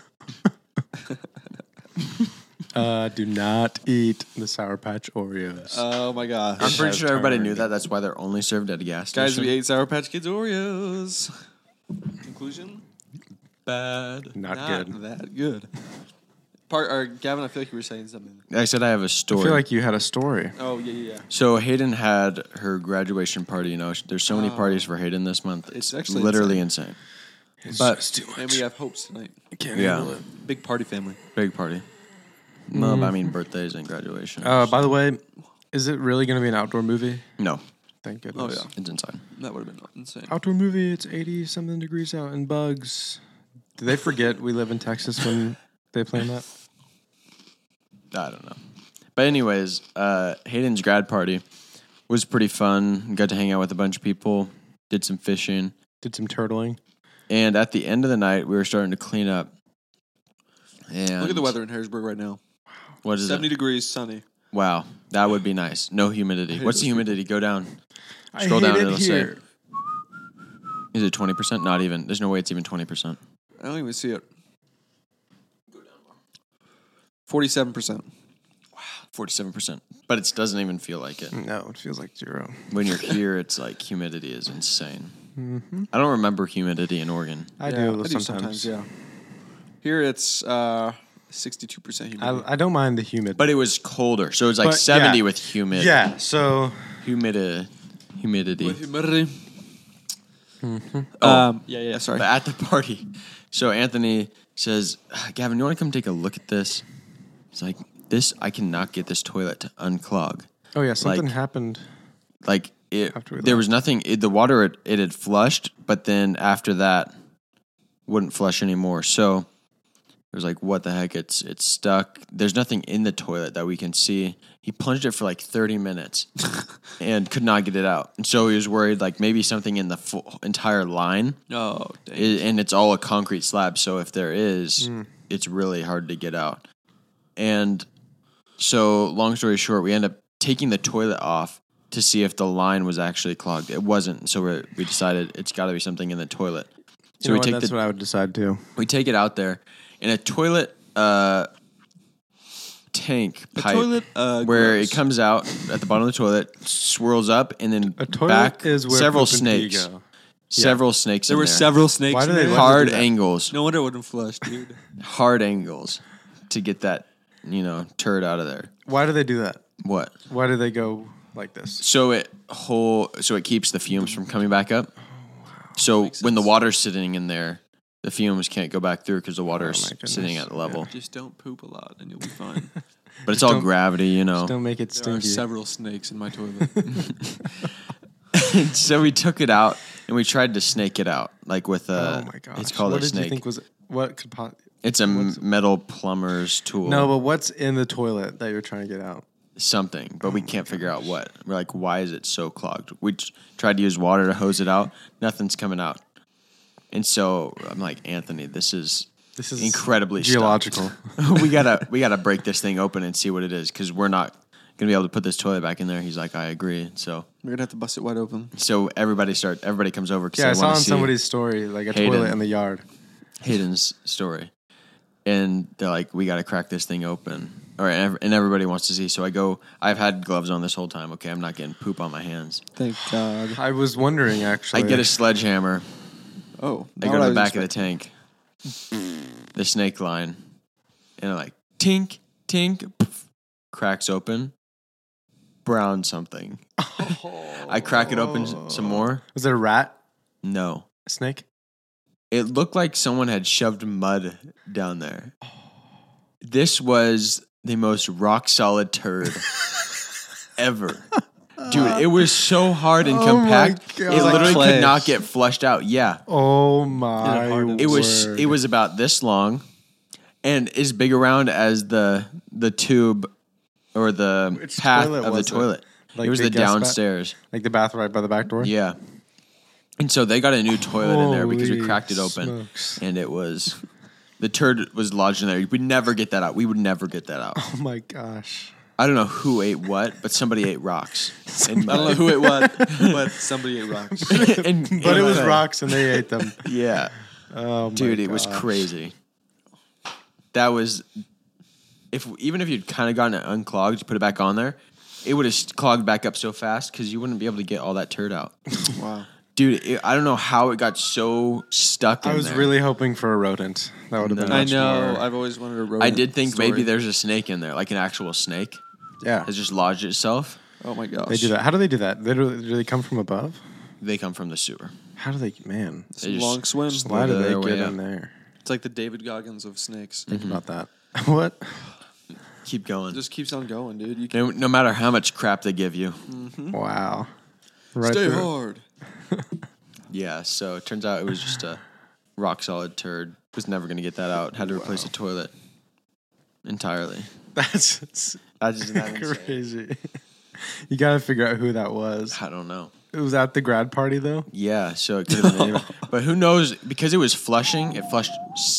Speaker 1: Do not eat the Sour Patch Oreos.
Speaker 3: Oh my gosh.
Speaker 2: I'm pretty
Speaker 1: has
Speaker 2: sure everybody knew
Speaker 1: turned.
Speaker 2: that. That's why they're only served at a gas station.
Speaker 3: Guys, we ate Sour Patch Kids Oreos. Conclusion?
Speaker 2: bad.
Speaker 1: Not
Speaker 3: Not
Speaker 1: good.
Speaker 3: that good. Gavin, I feel like you were saying something.
Speaker 2: I said I have a
Speaker 1: I
Speaker 2: story.
Speaker 1: feel like you had a story.
Speaker 3: Oh, yeah.
Speaker 2: So Hayden had her graduation party. You know, there's so many
Speaker 3: Oh.
Speaker 2: parties for Hayden this month.
Speaker 3: It's
Speaker 2: It's
Speaker 3: actually
Speaker 2: literally insane. But-
Speaker 1: just too much.
Speaker 3: And we have hopes tonight.
Speaker 1: Can't
Speaker 2: Yeah.
Speaker 1: handle it.
Speaker 3: Big party family.
Speaker 2: Big party. No, but I mean birthdays and graduation.
Speaker 1: By the way, is it really going to be an outdoor movie?
Speaker 2: No,
Speaker 1: Thank goodness.
Speaker 3: Oh, yeah.
Speaker 2: it's inside.
Speaker 3: That would have been insane.
Speaker 1: Outdoor movie. It's 80-something degrees out and bugs. Did they forget we live in Texas when they planned that?
Speaker 2: I don't know. But anyways, Hayden's grad party was pretty fun. Got to hang out with a bunch of people. Did some fishing.
Speaker 1: Did some turtling.
Speaker 2: And at the end of the night, we were starting to clean up. And
Speaker 3: Look at the weather in Harrisburg right now.
Speaker 2: What is
Speaker 3: 70
Speaker 2: it?
Speaker 3: degrees, sunny.
Speaker 2: Wow, that would be nice. No humidity.
Speaker 3: hate
Speaker 2: What's the
Speaker 3: those
Speaker 2: humidity? Go down.
Speaker 1: I
Speaker 2: Scroll
Speaker 1: hate
Speaker 2: down,
Speaker 1: it
Speaker 2: it'll say-
Speaker 1: here.
Speaker 2: Is it 20%? Not even. There's no way it's even 20%.
Speaker 3: I don't even see it. 47%.
Speaker 2: 47%. But it doesn't even feel like it.
Speaker 1: No, it feels like 0.
Speaker 2: When you're here, it's like humidity is insane. I don't remember humidity in Oregon.
Speaker 1: I
Speaker 3: Yeah,
Speaker 1: do sometimes.
Speaker 3: yeah. Here it's 62% humidity.
Speaker 1: I don't mind the humid.
Speaker 2: But it was colder. So it was like
Speaker 1: But,
Speaker 2: 70
Speaker 1: yeah.
Speaker 2: with humid.
Speaker 1: yeah, so
Speaker 2: Humidity.
Speaker 3: With humidity. Yeah, sorry.
Speaker 2: But at the party, so Anthony says, Gavin, you want to come take a look at this? It's like, I cannot get this toilet to unclog.
Speaker 1: oh yeah, something
Speaker 2: Like-
Speaker 1: happened.
Speaker 2: Like,
Speaker 1: After we
Speaker 2: there
Speaker 1: left.
Speaker 2: was nothing, the water, it had flushed, but then after that, wouldn't flush anymore. So it was like, what the heck? It's stuck. There's nothing in the toilet that we can see. He plunged it for like 30 minutes and could not get it out. And so he was worried, like maybe something in the entire line.
Speaker 3: Oh, dang.
Speaker 2: And it's all a concrete slab, so if there is, it's really hard to get out. And so, long story short, we end up taking the toilet off to see if the line was actually clogged. It wasn't, so we decided it's got to be something in the toilet. So we take
Speaker 1: that's what I would decide too.
Speaker 2: we take it out there, and a toilet tank pipe
Speaker 3: toilet,
Speaker 2: where
Speaker 3: gross.
Speaker 2: it comes out at the bottom of the toilet, swirls up, and then
Speaker 1: A toilet
Speaker 2: back
Speaker 1: is where
Speaker 2: several
Speaker 1: poop and pee
Speaker 2: snakes.
Speaker 1: go.
Speaker 2: Several snakes.
Speaker 3: There
Speaker 2: in
Speaker 3: were
Speaker 2: there.
Speaker 3: several snakes
Speaker 1: Why do
Speaker 3: in
Speaker 1: they
Speaker 3: there.
Speaker 1: let-
Speaker 2: hard
Speaker 1: do that?
Speaker 2: angles.
Speaker 3: No wonder it wouldn't flush, dude.
Speaker 2: Hard angles to get that, turd out of there.
Speaker 1: Why do they do that?
Speaker 2: What?
Speaker 1: Why do they go like this?
Speaker 2: So it keeps the fumes from coming back up. So when the water's sitting in there, the fumes can't go back through because the water's
Speaker 1: my goodness.
Speaker 2: sitting at a level.
Speaker 3: Just don't poop a lot and you'll be fine.
Speaker 2: But it's all
Speaker 1: don't-
Speaker 2: gravity,
Speaker 1: Just don't make it
Speaker 3: There are
Speaker 1: stinky.
Speaker 3: several snakes in my toilet.
Speaker 2: And so we took it out and we tried to snake it out, like with
Speaker 1: Oh
Speaker 2: a.
Speaker 1: my gosh!
Speaker 2: It's called
Speaker 1: what
Speaker 2: a
Speaker 1: did you
Speaker 2: snake.
Speaker 1: think was what could
Speaker 2: It's a metal plumber's tool.
Speaker 1: No, but what's in the toilet that you're trying to get out?
Speaker 2: Something, but we can't figure out what. We're like, why is it so clogged? We tried to use water to hose it out. Nothing's coming out. And so I'm like, Anthony, this is incredibly
Speaker 1: geological.
Speaker 2: stuck. we gotta break this thing open and see what it is because we're not gonna be able to put this toilet back in there. He's like, I agree. So
Speaker 3: We're gonna have to bust it wide open.
Speaker 2: everybody comes over because
Speaker 1: Yeah, I
Speaker 2: they
Speaker 1: saw
Speaker 2: want
Speaker 1: on
Speaker 2: to see
Speaker 1: somebody's story like a
Speaker 2: Hayden.
Speaker 1: toilet in the yard.
Speaker 2: Hayden's story, and they're like, we gotta crack this thing open. All right, and everybody wants to see. So I go. I've had gloves on this whole time. Okay, I'm not getting poop on my hands.
Speaker 3: Thank God.
Speaker 1: I was wondering actually.
Speaker 2: I get a sledgehammer.
Speaker 3: Oh,
Speaker 2: I go to the back of the tank, the snake line, and I'm like, tink, tink, poof, cracks open, brown something. I crack it open some more.
Speaker 1: Was it a rat?
Speaker 2: No.
Speaker 1: A snake?
Speaker 2: It looked like someone had shoved mud down there. This was the most rock solid turd ever. Dude, it was so hard and
Speaker 1: Oh
Speaker 2: compact.
Speaker 1: my
Speaker 2: It
Speaker 1: God.
Speaker 2: literally
Speaker 3: Clay.
Speaker 2: could not get flushed out. Yeah.
Speaker 1: Oh my!
Speaker 2: It was
Speaker 1: word.
Speaker 2: it was about this long and as big around as the tube or the
Speaker 1: Which
Speaker 2: path
Speaker 1: toilet
Speaker 2: of the
Speaker 1: was it?
Speaker 2: toilet.
Speaker 1: Like
Speaker 2: it was
Speaker 1: the
Speaker 2: the
Speaker 1: guest ba-
Speaker 2: downstairs.
Speaker 1: like the bath right by the back door.
Speaker 2: Yeah. And so they got a new toilet in there because we
Speaker 1: Holy
Speaker 2: cracked it open.
Speaker 1: smokes.
Speaker 2: And it was the turd was lodged in there. We'd never get that out. We would never get that out.
Speaker 1: Oh my gosh!
Speaker 2: I don't know who ate what, but somebody ate rocks. And,
Speaker 3: I don't know who it was, but somebody ate rocks.
Speaker 1: But it was rocks, and they ate them.
Speaker 2: Yeah.
Speaker 1: Oh my
Speaker 2: Dude, it was
Speaker 1: gosh.
Speaker 2: crazy. That was even if you'd kind of gotten it unclogged, you put it back on there, it would have clogged back up so fast because you wouldn't be able to get all that turd out.
Speaker 3: Wow.
Speaker 2: Dude, I don't know how it got so stuck in
Speaker 1: I was
Speaker 2: there.
Speaker 1: really hoping for a rodent. That would have been.
Speaker 2: No.
Speaker 3: I
Speaker 1: Much
Speaker 3: know.
Speaker 1: More,
Speaker 3: I've always wanted a rodent.
Speaker 2: I did think
Speaker 3: story.
Speaker 2: maybe there's a snake in there, like an actual snake
Speaker 1: yeah,
Speaker 2: has just lodged itself.
Speaker 3: Oh my gosh.
Speaker 1: they do that. How do they do that? Do they come from above?
Speaker 2: They come from the sewer.
Speaker 1: How do they? Man,
Speaker 3: It's
Speaker 2: They
Speaker 3: a
Speaker 2: just-
Speaker 3: long swim.
Speaker 2: just
Speaker 1: why do
Speaker 2: slither
Speaker 1: they
Speaker 2: their way
Speaker 1: get
Speaker 2: up.
Speaker 1: in there?
Speaker 3: It's like the David Goggins of snakes.
Speaker 1: Think about that. What?
Speaker 2: Keep going.
Speaker 3: It just keeps on going, dude. You can
Speaker 2: No matter how much crap they give you.
Speaker 1: Wow. Right
Speaker 3: stay
Speaker 1: through.
Speaker 3: hard.
Speaker 2: Yeah, so it turns out it was just a rock solid turd. Was never going to get that out. Had to replace the toilet entirely.
Speaker 1: That's
Speaker 2: That's just not insane.
Speaker 1: crazy. You got to figure out who that was.
Speaker 2: I don't know.
Speaker 1: It was at the grad party though.
Speaker 2: Yeah, so it could have been anybody. But who knows? Because it was flushing, it flushed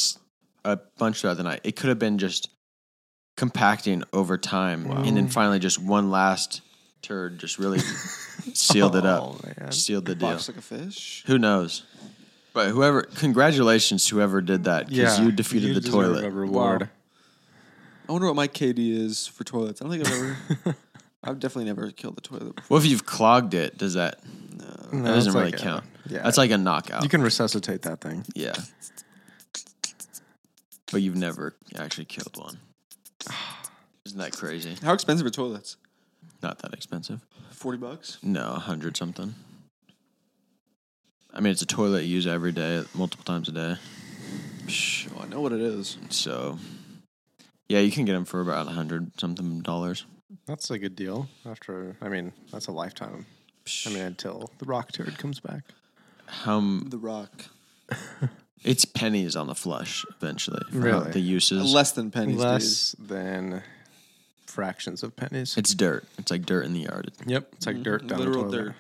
Speaker 2: a bunch throughout the night. It could have been just compacting over time. And then finally just one last turd just really sealed it up.
Speaker 1: Oh, man.
Speaker 2: Sealed the deal.
Speaker 3: Box like a fish.
Speaker 2: Who knows? But congratulations to whoever did that because you defeated the
Speaker 1: deserve
Speaker 2: toilet.
Speaker 1: A reward.
Speaker 3: Wow. I wonder what my KD is for toilets. I don't think I've ever. I've definitely never killed a toilet before.
Speaker 2: Well, if you've clogged it, does that?
Speaker 1: No,
Speaker 2: That doesn't
Speaker 1: it's
Speaker 2: really
Speaker 1: like
Speaker 2: count.
Speaker 1: yeah,
Speaker 2: That's like a knockout.
Speaker 1: you can resuscitate that thing.
Speaker 2: Yeah. But you've never actually killed one. Isn't that crazy?
Speaker 3: How expensive are toilets?
Speaker 2: Not that expensive.
Speaker 3: $40.
Speaker 2: No, 100 something. I mean, it's a toilet you use every day, multiple times a day.
Speaker 3: Psh, oh, I know what it is.
Speaker 2: So, yeah, you can get them for about 100 something dollars.
Speaker 1: That's a good deal. That's a lifetime. I mean, until the rock turd comes back.
Speaker 3: The Rock.
Speaker 2: It's pennies on the flush eventually. For
Speaker 1: Really?
Speaker 2: The uses.
Speaker 3: Less than pennies.
Speaker 1: Less than fractions of pennies.
Speaker 2: It's dirt. It's like dirt in the yard.
Speaker 1: Yep, it's like dirt down
Speaker 3: Literal
Speaker 1: the toilet.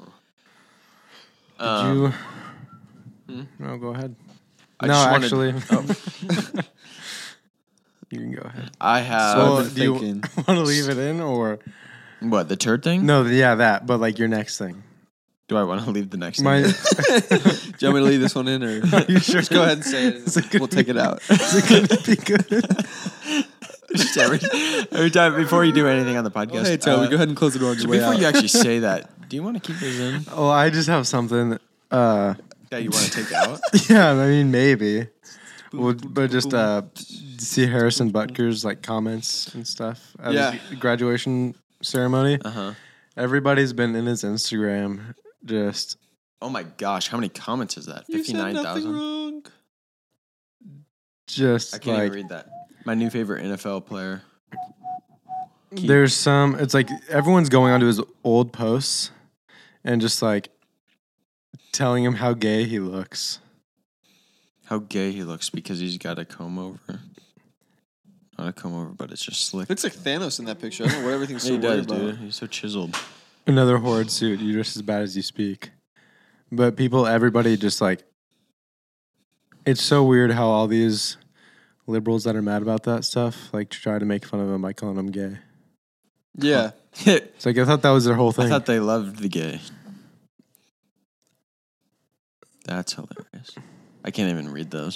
Speaker 3: dirt.
Speaker 1: Did you? No, go ahead.
Speaker 2: I
Speaker 1: No,
Speaker 2: just wanted-
Speaker 1: actually, you can go ahead.
Speaker 2: I have
Speaker 3: So-
Speaker 1: Well,
Speaker 3: I've been
Speaker 1: do you
Speaker 3: thinking.
Speaker 1: want to leave it in or
Speaker 2: what, the turd thing?
Speaker 1: no? Yeah, that. But like your next thing.
Speaker 2: Do I want to leave the next
Speaker 1: My,
Speaker 2: thing?
Speaker 3: Do you want me to leave this one in, or
Speaker 1: you sure?
Speaker 3: just go ahead and say
Speaker 1: Is
Speaker 3: it?
Speaker 1: it
Speaker 3: We'll take it out.
Speaker 1: Is it going to be good?
Speaker 2: Just every time before you do anything on the podcast.
Speaker 3: Hey, Toby, go ahead and close the door on your way
Speaker 2: Before
Speaker 3: out.
Speaker 2: you actually say that, do you want to keep this in
Speaker 1: Oh, I just have something.
Speaker 2: that you want to take out?
Speaker 1: Yeah, I mean maybe. Well, but just see Harrison Butker's like comments and stuff at
Speaker 3: Yeah.
Speaker 1: his graduation ceremony.
Speaker 2: Uh-huh.
Speaker 1: Everybody's been in his Instagram just
Speaker 2: Oh my gosh, how many comments is that?
Speaker 3: You said nothing
Speaker 2: 59,000?
Speaker 3: wrong.
Speaker 1: just
Speaker 2: I can't
Speaker 1: like
Speaker 2: even read that. My new favorite NFL player.
Speaker 1: there's some. It's like everyone's going onto his old posts and just like telling him how gay he looks.
Speaker 2: How gay he looks because he's got a comb over. Not a comb over, but it's just slick.
Speaker 3: Looks like Thanos in that picture. I don't know what everything's so
Speaker 2: He
Speaker 3: weird
Speaker 2: does,
Speaker 3: about.
Speaker 2: dude. He's so chiseled.
Speaker 1: Another horde suit. You're just as bad as you speak. But everybody just like, it's so weird how all these liberals that are mad about that stuff like try to make fun of him by calling him gay.
Speaker 3: Yeah.
Speaker 1: It's like I thought that was their whole
Speaker 2: I
Speaker 1: thing.
Speaker 2: thought they loved the gay. That's hilarious. I can't even read those.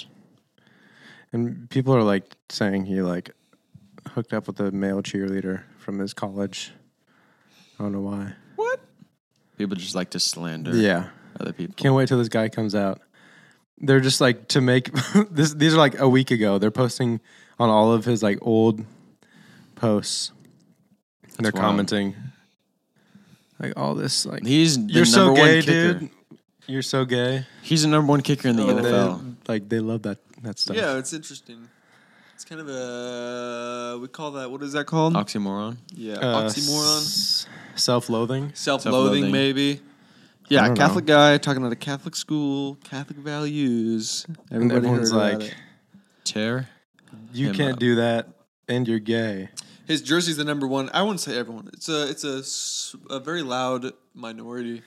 Speaker 1: And people are like saying he like hooked up with a male cheerleader from his college. I don't know why.
Speaker 3: What?
Speaker 2: People just like to slander
Speaker 1: Yeah.
Speaker 2: other people.
Speaker 1: Can't wait till this guy comes out. They're just like to make this. These are like a week ago. They're posting on all of his like old posts, and they're
Speaker 2: That's wild.
Speaker 1: commenting like all this like
Speaker 2: He's the
Speaker 1: you're so
Speaker 2: number
Speaker 1: gay,
Speaker 2: one kicker.
Speaker 1: dude. You're so gay.
Speaker 2: He's the number one kicker in the NFL.
Speaker 1: They love that stuff.
Speaker 3: Yeah, it's interesting. It's kind of a we call that. What is that called?
Speaker 2: Oxymoron.
Speaker 3: Yeah, oxymoron,
Speaker 1: self-loathing.
Speaker 3: self-loathing, maybe. Yeah,
Speaker 1: I don't
Speaker 3: Catholic guy talking at a Catholic school, Catholic values.
Speaker 1: And
Speaker 3: Everybody
Speaker 1: everyone's
Speaker 3: heard about
Speaker 1: like,
Speaker 3: it.
Speaker 2: Tear.
Speaker 1: you
Speaker 2: him
Speaker 1: can't
Speaker 2: up.
Speaker 1: do that, and you're gay.
Speaker 3: His jersey's the number one. I wouldn't say everyone. It's a very loud minority.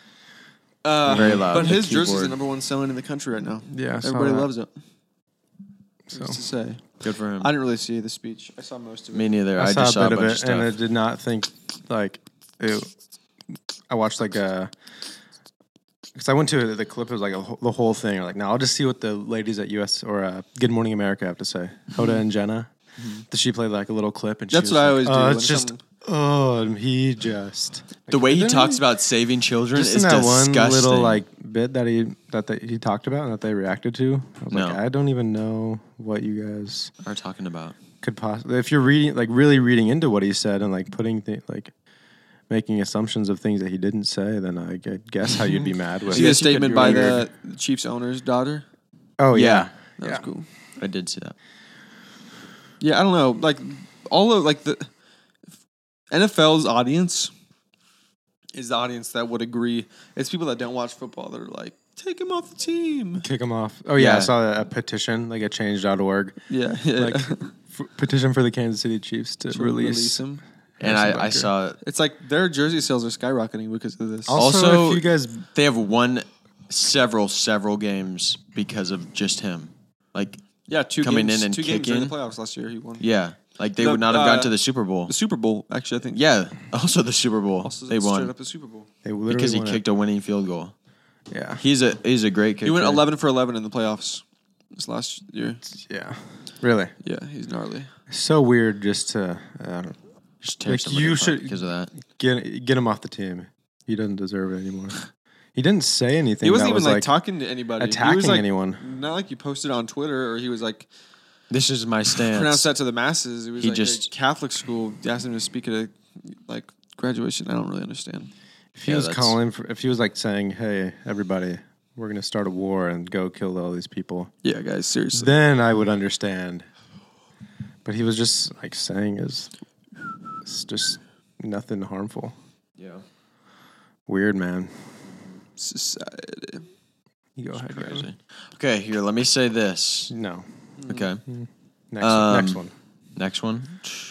Speaker 2: Very loud.
Speaker 3: But
Speaker 2: The
Speaker 3: his jersey's the
Speaker 2: keyboard.
Speaker 3: number one selling in the country right now.
Speaker 1: Yeah, I saw
Speaker 3: Everybody
Speaker 1: that.
Speaker 3: loves it.
Speaker 1: So
Speaker 3: What's to say?
Speaker 2: Good for him.
Speaker 3: I didn't really see the speech. I saw most of it.
Speaker 2: Me neither.
Speaker 1: I
Speaker 2: I
Speaker 1: saw
Speaker 2: just saw
Speaker 1: a bit
Speaker 2: a
Speaker 1: of
Speaker 2: bunch of
Speaker 1: it,
Speaker 2: stuff.
Speaker 1: and I did not think like it. I watched like because I went to the clip. It was like the whole thing. Like, now I'll just see what the ladies at US or Good Morning America have to say. Hoda and Jenna. She played like a little clip, and
Speaker 3: That's
Speaker 1: she
Speaker 3: what I
Speaker 1: was
Speaker 3: always
Speaker 1: like,
Speaker 3: do.
Speaker 1: Oh,
Speaker 3: when
Speaker 1: it's just
Speaker 3: someone-
Speaker 1: and he just
Speaker 2: the way he
Speaker 1: Didn't
Speaker 2: talks about saving children
Speaker 1: just
Speaker 2: is
Speaker 1: in that
Speaker 2: disgusting.
Speaker 1: one little like bit that he talked about and that they reacted to. I was like,
Speaker 2: No.
Speaker 1: I don't even know what you guys
Speaker 2: are talking about.
Speaker 1: could possibly, if you're reading, like really reading into what he said and like putting like making assumptions of things that he didn't say, then I guess how you'd be mad with.
Speaker 3: See the
Speaker 2: Yes, you could
Speaker 3: statement
Speaker 2: be
Speaker 3: by
Speaker 2: weird.
Speaker 3: the Chiefs owner's daughter.
Speaker 1: Oh yeah,
Speaker 3: That was cool.
Speaker 2: I did see that.
Speaker 3: Yeah, I don't know. Like all of like the NFL's audience is the audience that would agree. It's people that don't watch football that are like, take him off the team.
Speaker 1: Kick him off. Oh yeah, I
Speaker 2: Yeah.
Speaker 1: saw a petition like at change.org,
Speaker 3: Yeah,
Speaker 1: like petition for the Kansas City Chiefs to
Speaker 3: to
Speaker 1: release.
Speaker 3: him.
Speaker 2: And
Speaker 1: Harrison
Speaker 2: I
Speaker 1: Butker.
Speaker 2: saw
Speaker 3: It's like their jersey sales are skyrocketing because of this.
Speaker 1: Also, if you guys,
Speaker 2: they have won several games because of just him. Like,
Speaker 3: Yeah, two
Speaker 2: coming
Speaker 3: games,
Speaker 2: in and
Speaker 3: two games during the
Speaker 2: kicking.
Speaker 3: playoffs last year. He won
Speaker 2: yeah, like they
Speaker 3: The,
Speaker 2: would not have gone
Speaker 3: uh,
Speaker 2: to the Super Bowl.
Speaker 3: the Super Bowl. Actually, I think.
Speaker 2: Yeah, also the Super Bowl.
Speaker 3: also
Speaker 2: they
Speaker 3: straight
Speaker 2: won
Speaker 3: up the Super Bowl.
Speaker 1: they literally
Speaker 2: because he
Speaker 1: won it.
Speaker 2: kicked a winning field goal.
Speaker 1: Yeah,
Speaker 2: He's a great kicker.
Speaker 3: He went 11 for 11 in the playoffs this last year.
Speaker 1: yeah, really.
Speaker 3: Yeah, he's gnarly.
Speaker 1: So weird just to
Speaker 2: Just tear
Speaker 1: like,
Speaker 2: somebody
Speaker 1: you
Speaker 2: apart
Speaker 1: should-
Speaker 2: because of that.
Speaker 1: get him off the team. He doesn't deserve it anymore. He didn't say anything.
Speaker 3: He wasn't
Speaker 1: that
Speaker 3: even
Speaker 1: was
Speaker 3: like talking to anybody. He
Speaker 1: attacking
Speaker 3: was, like,
Speaker 1: anyone.
Speaker 3: Not like he posted on Twitter or he was like
Speaker 2: This is my stance.
Speaker 3: pronounced that to the masses. It was
Speaker 2: He
Speaker 3: like
Speaker 2: just-
Speaker 3: a Catholic school asked him to speak at a like graduation. I don't really understand.
Speaker 1: If he
Speaker 2: Yeah,
Speaker 1: was
Speaker 2: that's-
Speaker 1: calling for, if he was like saying, "Hey, everybody, we're gonna start a war and go kill all these people,"
Speaker 3: Yeah, guys, seriously.
Speaker 1: then I would understand. But he was just like saying it's just nothing harmful.
Speaker 2: Yeah.
Speaker 1: Weird, man.
Speaker 3: Society.
Speaker 1: You go ahead,
Speaker 2: Crazy.
Speaker 1: Gavin.
Speaker 2: Okay, here, let me say this.
Speaker 1: No,
Speaker 2: Okay.
Speaker 1: next
Speaker 2: Um,
Speaker 1: one.
Speaker 2: Next one.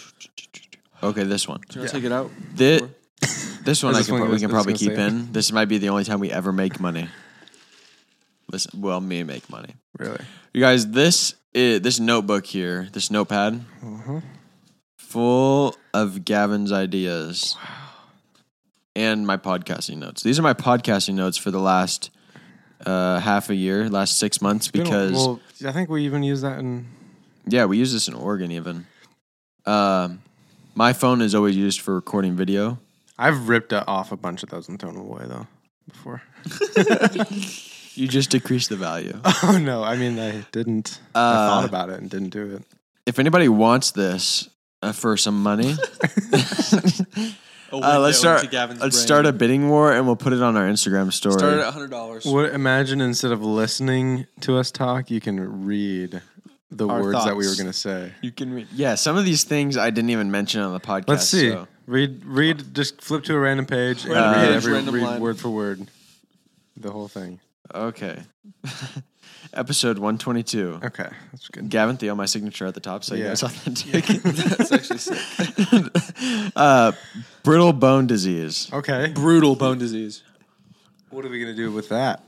Speaker 2: Okay, this one.
Speaker 3: Do you want to take it out?
Speaker 2: This one
Speaker 1: Is
Speaker 2: I
Speaker 1: this
Speaker 2: can,
Speaker 1: one
Speaker 2: we
Speaker 1: you
Speaker 2: can
Speaker 1: was
Speaker 2: probably
Speaker 1: gonna
Speaker 2: keep
Speaker 1: say?
Speaker 2: in. This might be the only time we ever make money. Listen, well, me make money.
Speaker 1: Really?
Speaker 2: You guys, this notebook here, this notepad, full of Gavin's ideas and my podcasting notes. These are my podcasting notes for the last half a year, last 6 months, because
Speaker 1: well, I think we even use that in.
Speaker 2: yeah, we use this in Oregon even. My phone is always used for recording video.
Speaker 1: I've ripped off a bunch of those and thrown them away though before.
Speaker 2: You just decrease the value.
Speaker 1: Oh no, I mean I didn't. I thought about it and didn't do it.
Speaker 2: If anybody wants this for some money, let's start a bidding war and we'll put it on our Instagram story.
Speaker 3: Start at $100.
Speaker 1: What, imagine instead of listening to us talk, you can read the
Speaker 3: Our
Speaker 1: words that we were
Speaker 3: thoughts.
Speaker 1: going to say.
Speaker 2: You can read. Yeah, some of these things I didn't even mention on the podcast.
Speaker 1: Let's see.
Speaker 2: so-
Speaker 1: Read. Just flip to a random page and
Speaker 3: Random
Speaker 1: read
Speaker 3: page, random
Speaker 1: read
Speaker 3: line.
Speaker 1: word for word, the whole thing.
Speaker 2: Okay. Episode 122.
Speaker 1: Okay, that's good.
Speaker 2: Gavin Theo, my signature at the top, so you
Speaker 1: Yeah.
Speaker 2: guys authentic.
Speaker 3: That's actually sick.
Speaker 2: Brittle bone disease.
Speaker 1: Okay,
Speaker 3: Brutal bone disease.
Speaker 1: what are we gonna do with that?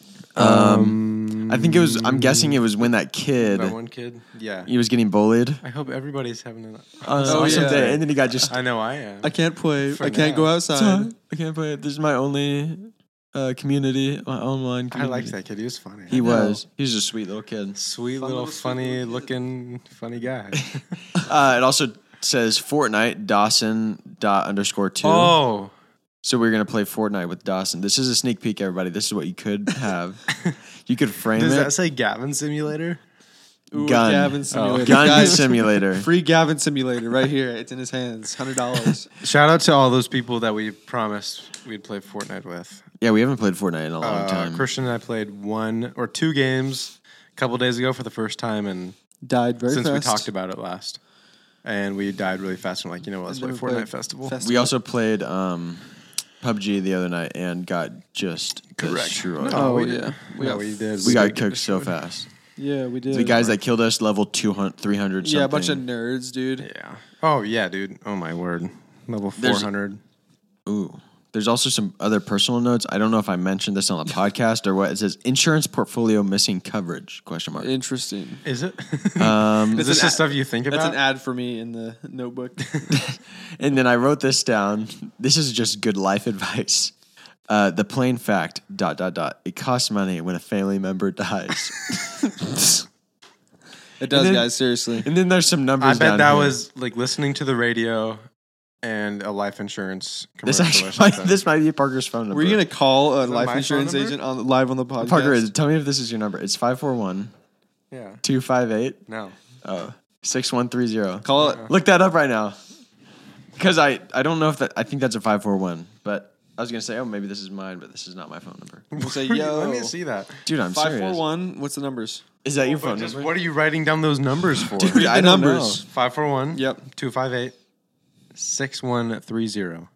Speaker 2: I think it was. I'm guessing it was when that kid
Speaker 1: That one kid. Yeah.
Speaker 2: he was getting bullied
Speaker 1: I hope everybody's having an.
Speaker 2: on an
Speaker 3: Oh,
Speaker 2: awesome
Speaker 3: yeah.
Speaker 2: day, and then he got just.
Speaker 1: I know I am.
Speaker 3: I can't play.
Speaker 1: For
Speaker 3: I can't
Speaker 1: now.
Speaker 3: go outside.
Speaker 2: I can't play it. This is my only community, my online
Speaker 1: I
Speaker 2: community.
Speaker 1: liked that kid. He was funny.
Speaker 2: He was. He was a sweet little kid.
Speaker 1: Sweet
Speaker 3: Fun
Speaker 1: little
Speaker 3: little sweet
Speaker 1: funny
Speaker 3: little kid.
Speaker 1: looking funny guy.
Speaker 2: It also says Fortnite Dawson._2.
Speaker 1: Oh,
Speaker 2: So we're gonna play Fortnite with Dawson. This is a sneak peek, everybody. This is what you could have. You could frame
Speaker 1: does
Speaker 2: it.
Speaker 1: that say Gavin Simulator?
Speaker 3: Ooh,
Speaker 2: Gun.
Speaker 3: Gavin Simulator.
Speaker 2: Gun
Speaker 3: Guys,
Speaker 2: simulator.
Speaker 3: Free Gavin Simulator right here. It's in his hands. $100.
Speaker 1: Shout out to all those people that we promised we'd play Fortnite with.
Speaker 2: Yeah, we haven't played Fortnite in a long time.
Speaker 1: Christian and I played 1 or 2 games a couple days ago for the first time, and
Speaker 3: Died very
Speaker 1: since
Speaker 3: fast.
Speaker 1: we talked about it last, and we died really fast. I'm like, you know what? Let's
Speaker 3: And
Speaker 1: play
Speaker 3: then we
Speaker 1: Fortnite
Speaker 3: played
Speaker 1: Festival.
Speaker 2: We also played PUBG the other night and got just
Speaker 1: Correct.
Speaker 2: destroyed.
Speaker 3: Oh,
Speaker 1: we
Speaker 3: yeah.
Speaker 1: we did.
Speaker 2: We got
Speaker 1: did get
Speaker 2: cooked so
Speaker 1: destroyed.
Speaker 2: fast.
Speaker 3: Yeah, we did.
Speaker 2: The guys that killed us level 200, 300 something.
Speaker 3: Yeah, a bunch of nerds, dude.
Speaker 1: Yeah. Oh yeah, dude. Oh my word. Level
Speaker 2: There's-
Speaker 1: 400.
Speaker 2: Ooh. There's also some other personal notes. I don't know if I mentioned this on the podcast or what. It says insurance portfolio missing coverage, question mark.
Speaker 3: Interesting.
Speaker 1: Is it?
Speaker 2: Um,
Speaker 1: Is
Speaker 3: That's
Speaker 1: this
Speaker 3: an
Speaker 1: the
Speaker 3: ad-
Speaker 1: stuff you think
Speaker 3: That's
Speaker 1: about?
Speaker 3: an ad for me in the notebook.
Speaker 2: And then I wrote this down. This is just good life advice. The plain fact, ... It costs money when a family member dies.
Speaker 3: It does,
Speaker 2: then-
Speaker 3: guys. Seriously.
Speaker 2: And then there's some numbers
Speaker 1: I bet
Speaker 2: down
Speaker 1: that
Speaker 2: here.
Speaker 1: was like listening to the radio and a life insurance
Speaker 2: This
Speaker 1: commercial
Speaker 2: actually
Speaker 1: or something.
Speaker 2: this might be Parker's phone number.
Speaker 3: Were you gonna call a
Speaker 1: that
Speaker 3: life
Speaker 1: my
Speaker 3: insurance
Speaker 1: phone number?
Speaker 3: agent on live on the podcast?
Speaker 2: Parker, tell me if this is your number. It's 541
Speaker 1: Yeah.
Speaker 2: 258
Speaker 1: No.
Speaker 2: 6130.
Speaker 3: Call it.
Speaker 2: Look that up right now. Because I don't know if that I think that's a 541, but I was gonna say, oh, maybe this is mine, but this is not my phone number.
Speaker 3: We'll say,
Speaker 1: Let
Speaker 3: yo.
Speaker 1: me see that.
Speaker 2: Dude, I'm serious.
Speaker 3: 541. What's the numbers?
Speaker 2: Is that your phone
Speaker 1: Just
Speaker 2: number?
Speaker 1: what are you writing down those numbers for?
Speaker 3: Read
Speaker 2: I
Speaker 3: the
Speaker 2: don't
Speaker 3: numbers.
Speaker 1: 541
Speaker 3: Yep.
Speaker 1: 258 6130.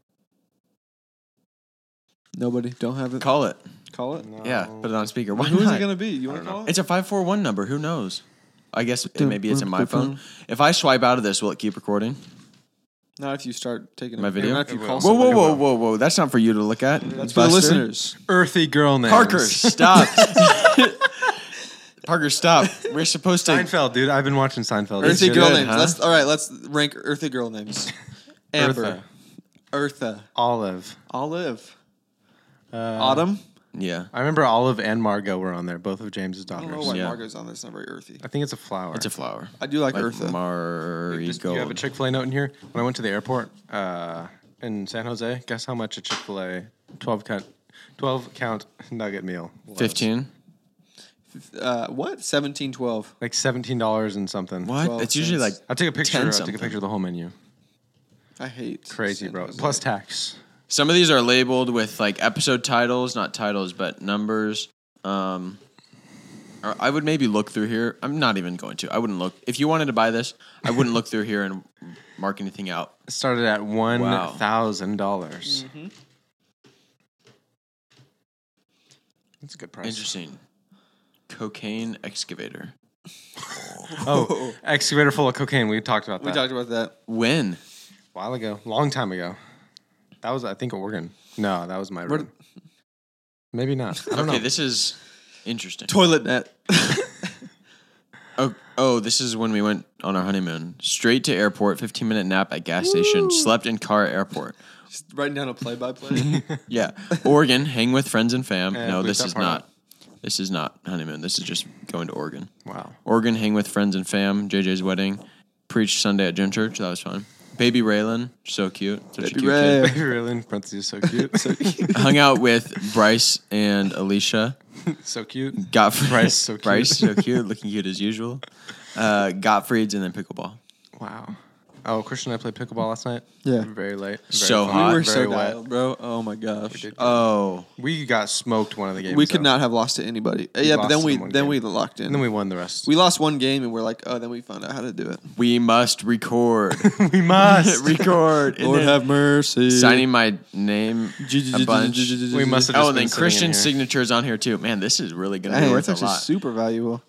Speaker 3: Nobody. Don't have it.
Speaker 2: Call it.
Speaker 3: Call it.
Speaker 2: Yeah, put it on speaker. Why
Speaker 3: Who is
Speaker 2: not?
Speaker 3: it gonna be? You want to call it?
Speaker 2: It's a 541 number. Who knows? I guess maybe it's in my
Speaker 3: boom.
Speaker 2: phone. If I swipe out of this, will it keep recording?
Speaker 3: Not if you start taking
Speaker 2: My
Speaker 3: it.
Speaker 2: video?
Speaker 3: Not if you
Speaker 1: It
Speaker 3: call
Speaker 1: will.
Speaker 2: Whoa,
Speaker 3: somebody.
Speaker 2: whoa, whoa, whoa, whoa! That's not for you to look at.
Speaker 3: That's for the
Speaker 2: Buster.
Speaker 3: listeners.
Speaker 1: Earthy girl names.
Speaker 2: Parker, stop. Parker, stop. We're supposed to.
Speaker 1: Seinfeld, dude. I've been watching Seinfeld.
Speaker 3: Earthy
Speaker 1: It's
Speaker 3: girl
Speaker 1: good.
Speaker 3: names.
Speaker 2: huh?
Speaker 3: Let's all right. Let's rank earthy girl names. Amber,
Speaker 1: Eartha.
Speaker 3: Eartha,
Speaker 1: Olive.
Speaker 3: Olive, Autumn.
Speaker 2: Yeah,
Speaker 1: I remember Olive and Margot were on there, both of James's
Speaker 3: I don't know
Speaker 1: daughters.
Speaker 3: why
Speaker 2: Yeah.
Speaker 3: Margot's on there. It's not very earthy.
Speaker 1: I think it's a flower.
Speaker 2: it's a flower.
Speaker 3: I do like
Speaker 2: Like
Speaker 3: Eartha.
Speaker 1: Just- do you have a
Speaker 2: Marigold.
Speaker 1: Chick-fil-A note in here? When I went to the airport in San Jose, guess how much a Chick-fil-A 12 count nugget meal was?
Speaker 2: 15.
Speaker 3: What? 1712.
Speaker 1: Like $17 and something.
Speaker 2: What?
Speaker 3: 12
Speaker 2: It's usually like
Speaker 3: cents.
Speaker 1: I took a picture.
Speaker 2: 10
Speaker 1: I took a
Speaker 2: something.
Speaker 1: picture of the whole menu.
Speaker 3: I hate
Speaker 1: Crazy,
Speaker 3: San
Speaker 1: bro.
Speaker 3: Jose.
Speaker 1: Plus tax.
Speaker 2: some of these are labeled with like episode titles, not titles, but numbers. Or I would maybe look through here. I'm not even going to. I wouldn't look. If you wanted to buy this, I wouldn't look through here and mark anything out.
Speaker 1: It started at $1,000. That's a good price.
Speaker 2: Interesting. Cocaine excavator.
Speaker 1: Oh, excavator full of cocaine. We talked about that
Speaker 3: We talked about that.
Speaker 2: When?
Speaker 1: a while ago, long time ago. That was, I think, Oregon. No, that was my room. Maybe not. I don't
Speaker 2: Okay,
Speaker 1: know.
Speaker 2: this is interesting.
Speaker 3: Toilet net.
Speaker 2: Oh, this is when we went on our honeymoon. Straight to airport, 15-minute nap at gas station, slept in car at airport.
Speaker 3: Just writing down a play-by-play.
Speaker 2: Yeah. Oregon, hang with friends and fam.
Speaker 1: Yeah,
Speaker 2: No,
Speaker 1: bleep
Speaker 2: this
Speaker 1: that
Speaker 2: is
Speaker 1: part
Speaker 2: not.
Speaker 1: out.
Speaker 2: This is not honeymoon. This is just going to Oregon.
Speaker 1: Wow.
Speaker 2: Oregon, hang with friends and fam. JJ's wedding. Preached Sunday at Gym Church. That was fun. Baby Raylan, so cute. Such a
Speaker 3: Baby
Speaker 2: cute
Speaker 3: Ray.
Speaker 2: kid.
Speaker 1: Really, in parentheses, so cute.
Speaker 2: Hung out with Bryce and Alicia.
Speaker 1: So cute.
Speaker 2: Bryce,
Speaker 1: so cute.
Speaker 2: Bryce, so cute, looking cute as usual. Gottfried's and then pickleball.
Speaker 1: Wow. Oh, Christian and I played pickleball last night.
Speaker 3: Yeah.
Speaker 1: Very late. Very
Speaker 2: So
Speaker 1: fun,
Speaker 2: hot.
Speaker 3: We were
Speaker 1: very
Speaker 3: so
Speaker 1: wet.
Speaker 3: dialed, bro. Oh my gosh.
Speaker 2: Oh,
Speaker 1: We got smoked one of the games.
Speaker 3: We could
Speaker 1: though.
Speaker 3: not have lost to anybody. Yeah, but
Speaker 1: lost
Speaker 3: then
Speaker 1: in
Speaker 3: we
Speaker 1: one
Speaker 3: then
Speaker 1: game.
Speaker 3: we locked in.
Speaker 1: And then we won the rest.
Speaker 3: We lost one game and we're like, oh, then we found out how to do it.
Speaker 2: we must record.
Speaker 1: we must.
Speaker 2: record. And
Speaker 3: Lord
Speaker 2: then
Speaker 3: have mercy.
Speaker 2: signing my name a bunch.
Speaker 1: We must have.
Speaker 2: Oh,
Speaker 1: just
Speaker 2: and then
Speaker 1: been sitting in
Speaker 2: Christian's
Speaker 1: here.
Speaker 2: signature is on here too. Man, this is really going to
Speaker 3: Hey,
Speaker 2: be
Speaker 3: that's
Speaker 2: worth a
Speaker 3: actually
Speaker 2: lot.
Speaker 3: super valuable.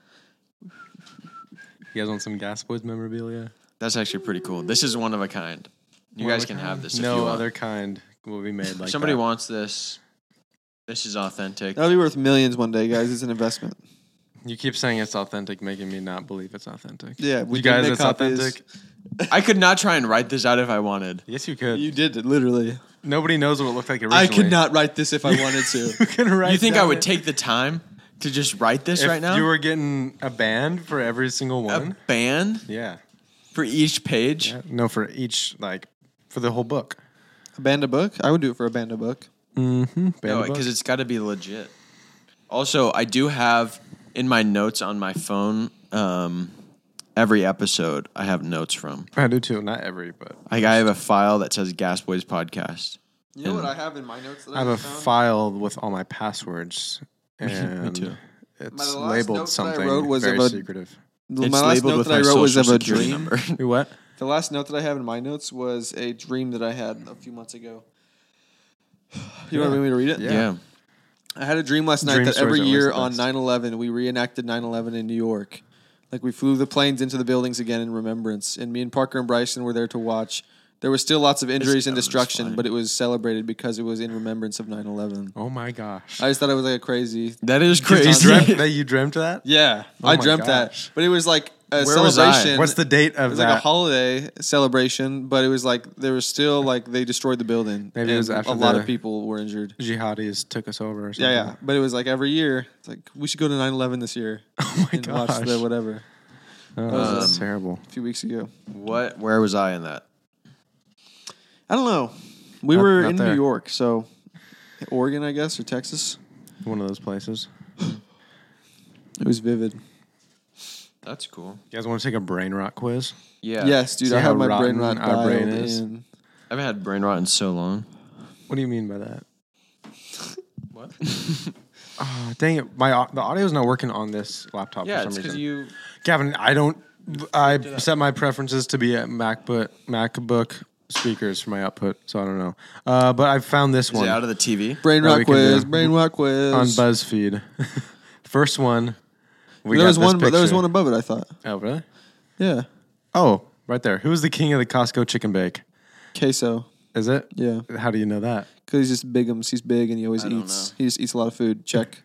Speaker 1: You guys want some Gas Boys memorabilia?
Speaker 2: That's actually pretty cool. This is one of a kind. You
Speaker 1: One
Speaker 2: guys
Speaker 1: of a
Speaker 2: can
Speaker 1: kind?
Speaker 2: have this if
Speaker 1: No
Speaker 2: you want.
Speaker 1: other kind will be made like
Speaker 2: Somebody
Speaker 1: that.
Speaker 2: wants this. This is authentic.
Speaker 3: That'll be worth millions one day, guys. It's an investment.
Speaker 1: You keep saying it's authentic, making me not believe it's authentic.
Speaker 3: Yeah, we
Speaker 1: you
Speaker 3: did
Speaker 1: guys,
Speaker 3: make
Speaker 1: it's
Speaker 3: copies.
Speaker 1: authentic.
Speaker 2: I could not try and write this out if I wanted.
Speaker 1: Yes, you could.
Speaker 3: You did it, literally.
Speaker 1: Nobody knows what it looked like originally.
Speaker 3: I could not write this if I wanted to.
Speaker 1: You can write.
Speaker 2: You think I
Speaker 1: down
Speaker 2: would
Speaker 1: it.
Speaker 2: take the time to just write this
Speaker 1: if
Speaker 2: right now?
Speaker 1: you were getting a band for every single one?
Speaker 2: a band
Speaker 1: Yeah.
Speaker 2: for each page?
Speaker 1: Yeah. No, for each for the whole book.
Speaker 3: A Banda book? I would do it for a Banda book.
Speaker 1: Mm-hmm.
Speaker 2: No, because it's got to be legit. Also, I do have in my notes on my phone every episode I have notes from.
Speaker 1: I do too. Not every, but
Speaker 2: I have a file that says Gas Boys Podcast.
Speaker 3: You know what I have in my notes that
Speaker 1: I have a
Speaker 3: found?
Speaker 1: file with all my passwords, and
Speaker 2: too.
Speaker 1: it's
Speaker 3: My last
Speaker 1: labeled
Speaker 3: note that I
Speaker 1: something
Speaker 3: wrote was
Speaker 1: very
Speaker 3: of a-
Speaker 1: secretive.
Speaker 2: It's
Speaker 3: my last
Speaker 2: labeled
Speaker 3: note
Speaker 2: with
Speaker 3: that I
Speaker 2: my
Speaker 3: wrote was
Speaker 2: social
Speaker 3: of a
Speaker 2: security
Speaker 3: dream.
Speaker 2: number.
Speaker 1: You what?
Speaker 3: The last note that I have in my notes was a dream that I had a few months ago. You want me to read it?
Speaker 2: Yeah.
Speaker 3: I had a dream last night
Speaker 1: Dream
Speaker 3: that every
Speaker 1: stories are
Speaker 3: year
Speaker 1: always
Speaker 3: on
Speaker 1: the
Speaker 3: 9/11 we reenacted 9/11 in New York. Like we flew the planes into the buildings again in remembrance. And me and Parker and Bryson were there to watch. There was still lots of injuries and
Speaker 2: that was
Speaker 3: destruction,
Speaker 2: fine.
Speaker 3: but it was celebrated because it was in remembrance of 9/11.
Speaker 1: Oh my gosh!
Speaker 3: I just thought it was like a crazy.
Speaker 2: That is
Speaker 1: You
Speaker 2: crazy.
Speaker 1: dreamt that you dreamt that?
Speaker 3: Yeah,
Speaker 1: Oh
Speaker 3: I
Speaker 1: my
Speaker 3: dreamt that.
Speaker 1: gosh.
Speaker 3: But it was like a
Speaker 2: Where was I?
Speaker 3: celebration.
Speaker 1: What's the date
Speaker 3: It
Speaker 1: of
Speaker 3: was
Speaker 1: that?
Speaker 3: like a holiday celebration, but it was like there was still like they destroyed the building.
Speaker 1: Maybe it was
Speaker 3: and
Speaker 1: after
Speaker 3: a lot
Speaker 1: the-
Speaker 3: of people were injured.
Speaker 1: Jihadis took us over. Or something.
Speaker 3: Yeah, yeah. But it was like every year. It's like we should go to 9/11 this year.
Speaker 1: Oh my
Speaker 3: and watch
Speaker 1: gosh!
Speaker 3: the whatever
Speaker 1: Oh, that's terrible.
Speaker 3: a few weeks ago.
Speaker 2: Where was I in that?
Speaker 3: I don't know. We
Speaker 1: Not-
Speaker 3: were
Speaker 1: not
Speaker 3: in
Speaker 1: there.
Speaker 3: New York, so Oregon, I guess, or Texas.
Speaker 1: One of those places.
Speaker 3: It was vivid.
Speaker 2: That's cool.
Speaker 1: You guys want to take a brain rot quiz?
Speaker 2: Yeah.
Speaker 3: Yes, dude.
Speaker 1: See
Speaker 3: I
Speaker 1: how
Speaker 3: have my brain
Speaker 1: rotten
Speaker 3: rot
Speaker 1: our brain
Speaker 3: dialed
Speaker 1: is?
Speaker 3: in.
Speaker 2: I haven't had brain rot in so long.
Speaker 1: What do you mean by that?
Speaker 2: What?
Speaker 1: Oh, dang it! The audio's not working on this laptop
Speaker 2: Yeah,
Speaker 1: for
Speaker 2: it's
Speaker 1: some
Speaker 2: because
Speaker 1: reason.
Speaker 2: you.
Speaker 1: Gavin, I set my preferences to be at MacBook speakers for my output, so I don't know. But I found this
Speaker 2: Is
Speaker 1: one
Speaker 2: it out of the TV?
Speaker 3: Brain
Speaker 1: That we
Speaker 3: rot
Speaker 1: can
Speaker 3: quiz.
Speaker 1: do.
Speaker 3: Brain rot quiz.
Speaker 1: on BuzzFeed. First one.
Speaker 3: There was one. There was
Speaker 1: picture.
Speaker 3: one above it. I thought.
Speaker 1: Oh, really?
Speaker 3: Yeah.
Speaker 1: Oh, right there. Who's the king of the Costco chicken bake?
Speaker 3: Queso.
Speaker 1: Is it?
Speaker 3: Yeah.
Speaker 1: How do you know that?
Speaker 3: Because he's just bigums. He's big and he always
Speaker 2: I don't
Speaker 3: eats.
Speaker 2: know.
Speaker 3: He just eats a lot of food. Check.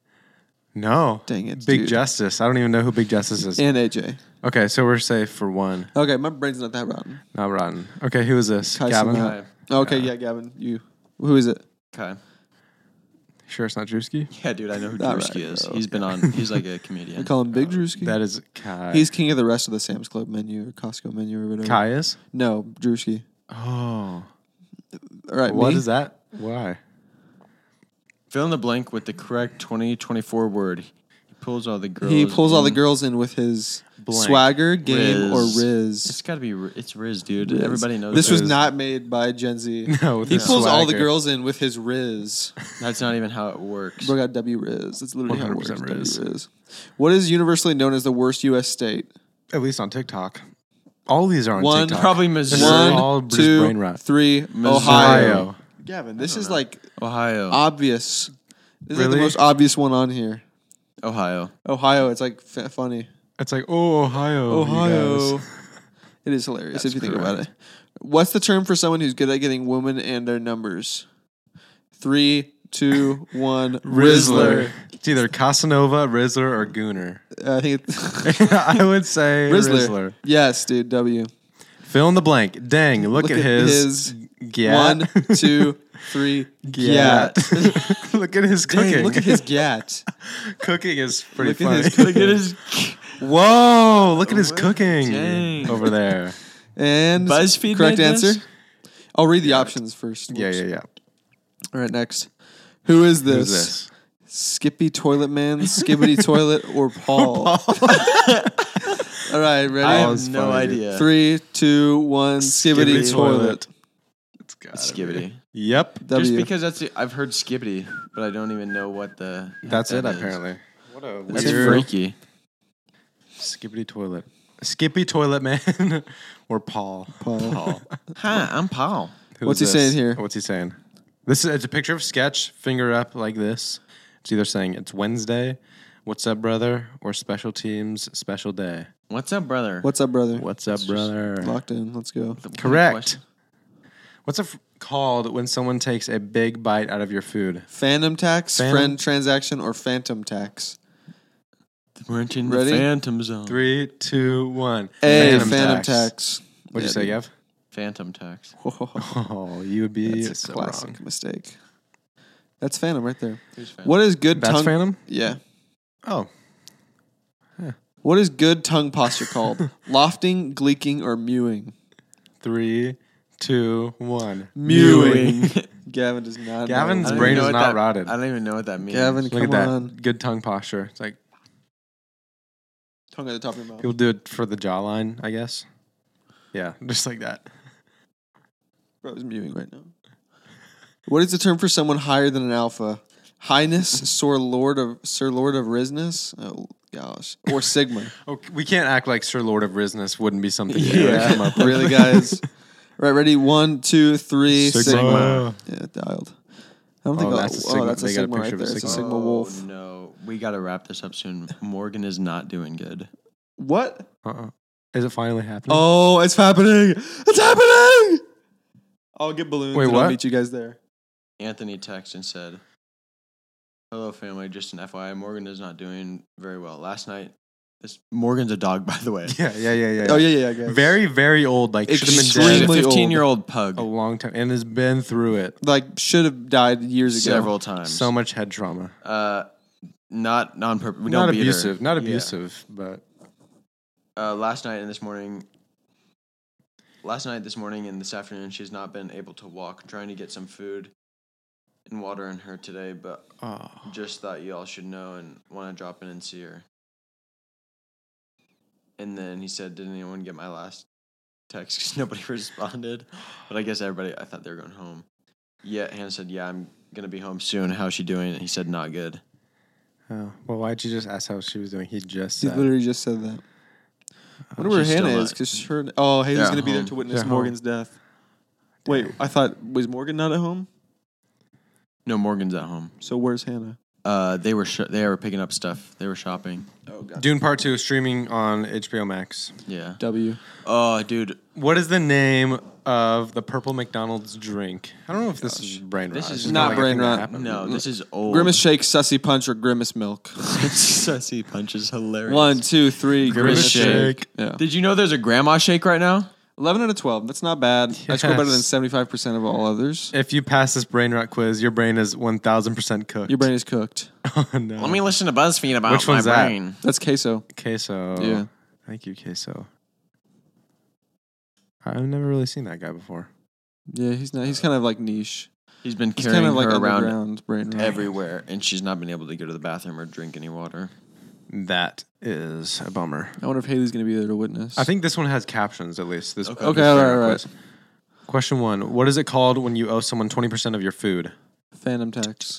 Speaker 1: No.
Speaker 3: Dang it,
Speaker 1: Big
Speaker 3: dude.
Speaker 1: Justice. I don't even know who Big Justice is.
Speaker 3: And AJ.
Speaker 1: Okay, so we're safe for one.
Speaker 3: Okay, my brain's not that rotten.
Speaker 1: Not rotten. Okay, who is this?
Speaker 3: Kai
Speaker 1: Gavin?
Speaker 3: Cenat. Okay, yeah, Gavin. You. Who is it?
Speaker 2: Okay.
Speaker 1: Sure, it's not Drewski?
Speaker 2: Yeah, dude, I know who
Speaker 3: Not
Speaker 2: Drewski
Speaker 3: right,
Speaker 2: is.
Speaker 3: bro.
Speaker 2: He's been on. He's like a comedian.
Speaker 3: We call him Big Drewski.
Speaker 1: That is Kai.
Speaker 3: He's king of the rest of the Sam's Club menu or Costco menu or whatever.
Speaker 1: Kai is?
Speaker 3: No, Drewski.
Speaker 1: Oh.
Speaker 3: All right,
Speaker 1: What
Speaker 3: me?
Speaker 1: is that? Why?
Speaker 2: Fill in the blank with the correct 2024 word. He pulls all the girls.
Speaker 3: He pulls all the
Speaker 2: in.
Speaker 3: girls in with his
Speaker 1: Blank.
Speaker 3: swagger, game,
Speaker 2: Riz.
Speaker 3: or
Speaker 2: It's
Speaker 3: Riz.
Speaker 2: got to be. It's Riz, dude.
Speaker 3: Riz.
Speaker 2: Everybody knows.
Speaker 3: This was
Speaker 1: Riz.
Speaker 3: not made by Gen Z.
Speaker 1: No, with
Speaker 3: He
Speaker 1: his
Speaker 3: pulls all the
Speaker 1: swagger.
Speaker 3: girls in with his Riz.
Speaker 2: That's not even how it works.
Speaker 3: Bro got W Riz. That's literally how it works.
Speaker 1: 100% Riz.
Speaker 3: W Riz. What is universally known as the worst U.S. state?
Speaker 1: At least on TikTok. All these are on
Speaker 3: One-
Speaker 1: TikTok.
Speaker 2: Probably
Speaker 1: This is
Speaker 2: Missouri.
Speaker 1: all
Speaker 3: One,
Speaker 1: Bruce brain rot.
Speaker 3: 2, 3.
Speaker 2: Missouri.
Speaker 3: Ohio.
Speaker 1: Ohio.
Speaker 3: Gavin, this is like
Speaker 2: Ohio.
Speaker 3: obvious. This is like the
Speaker 1: Really?
Speaker 3: most obvious one on here.
Speaker 2: Ohio.
Speaker 3: Ohio. It's like funny.
Speaker 1: It's like, oh, Ohio. you
Speaker 3: Ohio.
Speaker 1: guys.
Speaker 3: It is hilarious
Speaker 2: That's
Speaker 3: if you think about
Speaker 2: correct.
Speaker 3: it. What's the term for someone who's good at getting women and their numbers? 3, 2, 1.
Speaker 1: Rizzler. It's either Casanova, Rizzler, or Gooner.
Speaker 3: I think it's
Speaker 1: I would say
Speaker 3: Rizzler.
Speaker 1: Rizzler.
Speaker 3: Yes, dude. W.
Speaker 1: Fill in the blank. Dang, look at his. Gat.
Speaker 3: 1, 2, 3.
Speaker 1: Gat.
Speaker 3: Gat.
Speaker 1: Look at his cooking.
Speaker 3: Dang, look at his gat.
Speaker 1: Cooking is pretty
Speaker 3: Look at
Speaker 1: funny.
Speaker 3: his cooking.
Speaker 2: Look at his
Speaker 1: Whoa, look at his cooking
Speaker 2: Dang.
Speaker 1: over there.
Speaker 3: And
Speaker 2: BuzzFeed
Speaker 3: correct
Speaker 2: made this?
Speaker 3: answer. I'll read the options first.
Speaker 1: Yeah,
Speaker 3: Whoops.
Speaker 1: yeah, yeah.
Speaker 3: All right, next. Who is this?
Speaker 1: Who's this?
Speaker 3: Skippy Toilet Man, Skibbity Toilet, or Paul? All right, ready?
Speaker 2: I
Speaker 1: That
Speaker 2: have
Speaker 1: was
Speaker 2: no
Speaker 1: funny, dude.
Speaker 2: idea.
Speaker 3: 3, 2, 1. Skibbity
Speaker 1: Skibbity
Speaker 3: toilet.
Speaker 1: toilet. It's gotta
Speaker 2: Skibbity.
Speaker 1: be. Yep.
Speaker 3: W.
Speaker 2: Just because I've heard skibbity, but I don't even know what the. heck
Speaker 1: That's it,
Speaker 2: that is.
Speaker 1: apparently. What a
Speaker 2: That's
Speaker 1: weird
Speaker 2: freaky.
Speaker 1: Skippity toilet. Skippy toilet man or Paul.
Speaker 2: Paul. Hi, I'm Paul.
Speaker 1: Who's
Speaker 3: What's he
Speaker 1: this?
Speaker 3: saying here?
Speaker 1: What's he saying? It's a picture of Sketch, finger up like this. It's either saying it's Wednesday, what's up, brother, or special teams, special day.
Speaker 2: What's up, brother?
Speaker 3: What's up, brother?
Speaker 1: What's up, brother?
Speaker 3: Locked in. Let's go.
Speaker 1: Correct. What's it called when someone takes a big bite out of your food?
Speaker 3: Phantom tax,
Speaker 1: Phantom?
Speaker 3: friend transaction, or phantom tax?
Speaker 2: We're in
Speaker 3: Ready?
Speaker 2: the Phantom Zone.
Speaker 1: 3, 2, 1.
Speaker 3: A, phantom tax.
Speaker 1: What'd you
Speaker 3: Yeah,
Speaker 1: say,
Speaker 3: dude.
Speaker 1: Gav?
Speaker 2: Phantom tax.
Speaker 1: Oh, you would be
Speaker 3: That's a
Speaker 1: so
Speaker 3: classic
Speaker 1: wrong.
Speaker 3: mistake. That's phantom right there.
Speaker 2: Who's Phantom?
Speaker 3: What is good
Speaker 1: That's
Speaker 3: tongue?
Speaker 1: Phantom?
Speaker 3: Yeah.
Speaker 1: Oh,
Speaker 3: What is good tongue posture called? Lofting, gleeking, or mewing?
Speaker 1: 3, 2, 1.
Speaker 3: Mewing. Gavin does not.
Speaker 1: Gavin's
Speaker 2: I don't
Speaker 3: know.
Speaker 1: brain
Speaker 2: even know
Speaker 1: is
Speaker 2: what
Speaker 1: not
Speaker 2: that-
Speaker 1: rotted.
Speaker 2: I don't even know what that means.
Speaker 3: Gavin,
Speaker 1: Look
Speaker 3: come
Speaker 1: at that.
Speaker 3: on.
Speaker 1: Good tongue posture. It's like
Speaker 3: Tongue at the top of your mouth.
Speaker 1: people do it for the jawline, I guess. Yeah, just like that.
Speaker 3: Bro is mewing right now. What is the term for someone higher than an alpha? Highness, Sir Lord of Risness? Oh gosh. Or Sigma.
Speaker 1: Oh, we can't act like Sir Lord of Risness wouldn't be something.
Speaker 3: Yeah.
Speaker 1: Come up with.
Speaker 3: Really, guys? Right, ready? 1, 2, 3.
Speaker 1: Sigma.
Speaker 3: Yeah, dialed. I don't
Speaker 1: Oh,
Speaker 3: think
Speaker 1: that's a Sigma.
Speaker 3: that's a
Speaker 1: They got a
Speaker 3: Sigma right
Speaker 1: picture
Speaker 3: there.
Speaker 1: of a
Speaker 3: It's a
Speaker 1: Sigma.
Speaker 3: Sigma wolf.
Speaker 2: Oh, no. We got to wrap this up soon. Morgan is not doing good.
Speaker 3: What?
Speaker 1: Is it finally happening?
Speaker 3: Oh, it's happening! It's happening! I'll get balloons
Speaker 1: Wait,
Speaker 3: and I'll
Speaker 1: what?
Speaker 3: meet you guys there.
Speaker 2: Anthony texted and said, "Hello, family. Just an FYI, Morgan is not doing very well. Last night, Morgan's a dog, by the way.
Speaker 1: Yeah.
Speaker 3: Oh, yeah, guys.
Speaker 1: Very, very old. Like should have been
Speaker 2: She's
Speaker 3: Extremely
Speaker 2: a
Speaker 1: dead
Speaker 3: old.
Speaker 2: 15-year-old pug
Speaker 1: a long time and has been through it.
Speaker 3: Like, should have died years ago.
Speaker 2: several times.
Speaker 1: So much head trauma.
Speaker 2: Not on purpose. We
Speaker 1: Not
Speaker 2: don't beat her.
Speaker 1: abusive. Not
Speaker 2: Yeah.
Speaker 1: abusive, but
Speaker 2: Last night, this morning, and this afternoon, she's not been able to walk. I'm trying to get some food and water in her today, but just thought you all should know and want to drop in and see her." And then he said, "Did anyone get my last text?" Because nobody responded. But I guess I thought they were going home. Yeah, Hannah said, "Yeah, I'm going to be home soon. How's she doing?" And he said, "Not good."
Speaker 1: oh, well, why'd you just ask how she was doing? He just
Speaker 3: He
Speaker 1: said.
Speaker 3: literally just said that. I wonder where
Speaker 2: She's
Speaker 3: Hannah
Speaker 2: still
Speaker 3: is, because Haley's
Speaker 2: They're
Speaker 3: going to
Speaker 2: at
Speaker 3: be there
Speaker 2: home.
Speaker 3: to witness
Speaker 1: They're
Speaker 3: Morgan's death. Wait, I thought, was Morgan not at home?
Speaker 2: No, Morgan's at home.
Speaker 3: So where's Hannah?
Speaker 2: They were picking up stuff. They were shopping.
Speaker 3: Oh, God.
Speaker 1: Dune Part 2 streaming on HBO Max.
Speaker 2: Yeah.
Speaker 3: W.
Speaker 2: Oh, dude.
Speaker 1: What is the name of the purple McDonald's drink? I don't know if this is brain rot.
Speaker 2: This is
Speaker 1: It's
Speaker 3: not
Speaker 1: like a
Speaker 3: brain
Speaker 1: thing that
Speaker 3: rot.
Speaker 1: happened.
Speaker 2: No, this is old.
Speaker 3: Grimace Shake, Sussy Punch, or Grimace Milk?
Speaker 2: Sussy Punch is hilarious.
Speaker 3: 1, 2, 3.
Speaker 2: Grimace Shake.
Speaker 3: Yeah.
Speaker 2: Did you know there's a grandma shake right now?
Speaker 3: 11 out of 12. That's not bad. I score better than
Speaker 1: Yes.
Speaker 3: 75% of all others.
Speaker 1: If you pass this brain rot quiz, your brain is 1,000% cooked.
Speaker 3: Your brain is cooked.
Speaker 1: Oh, no.
Speaker 2: Let me listen to BuzzFeed about
Speaker 1: Which
Speaker 2: my
Speaker 1: one's that?
Speaker 2: brain.
Speaker 3: That's queso.
Speaker 1: Queso.
Speaker 3: Yeah.
Speaker 1: Thank you, Queso. I've never really seen that guy before.
Speaker 3: Yeah, he's not. He's kind of like niche.
Speaker 2: He's been
Speaker 3: He's
Speaker 2: carrying
Speaker 3: kind of like
Speaker 2: her around
Speaker 3: underground brain rot.
Speaker 2: everywhere, and she's not been able to go to the bathroom or drink any water.
Speaker 1: That is a bummer.
Speaker 3: I wonder if Haley's going to be there to witness.
Speaker 1: I think this one has captions at least. This
Speaker 2: Okay.
Speaker 3: Okay,
Speaker 1: this
Speaker 3: all
Speaker 1: brain
Speaker 3: right,
Speaker 1: rot
Speaker 3: all
Speaker 1: quiz. Question 1. What is it called when you owe someone 20% of your food?
Speaker 3: Phantom tax.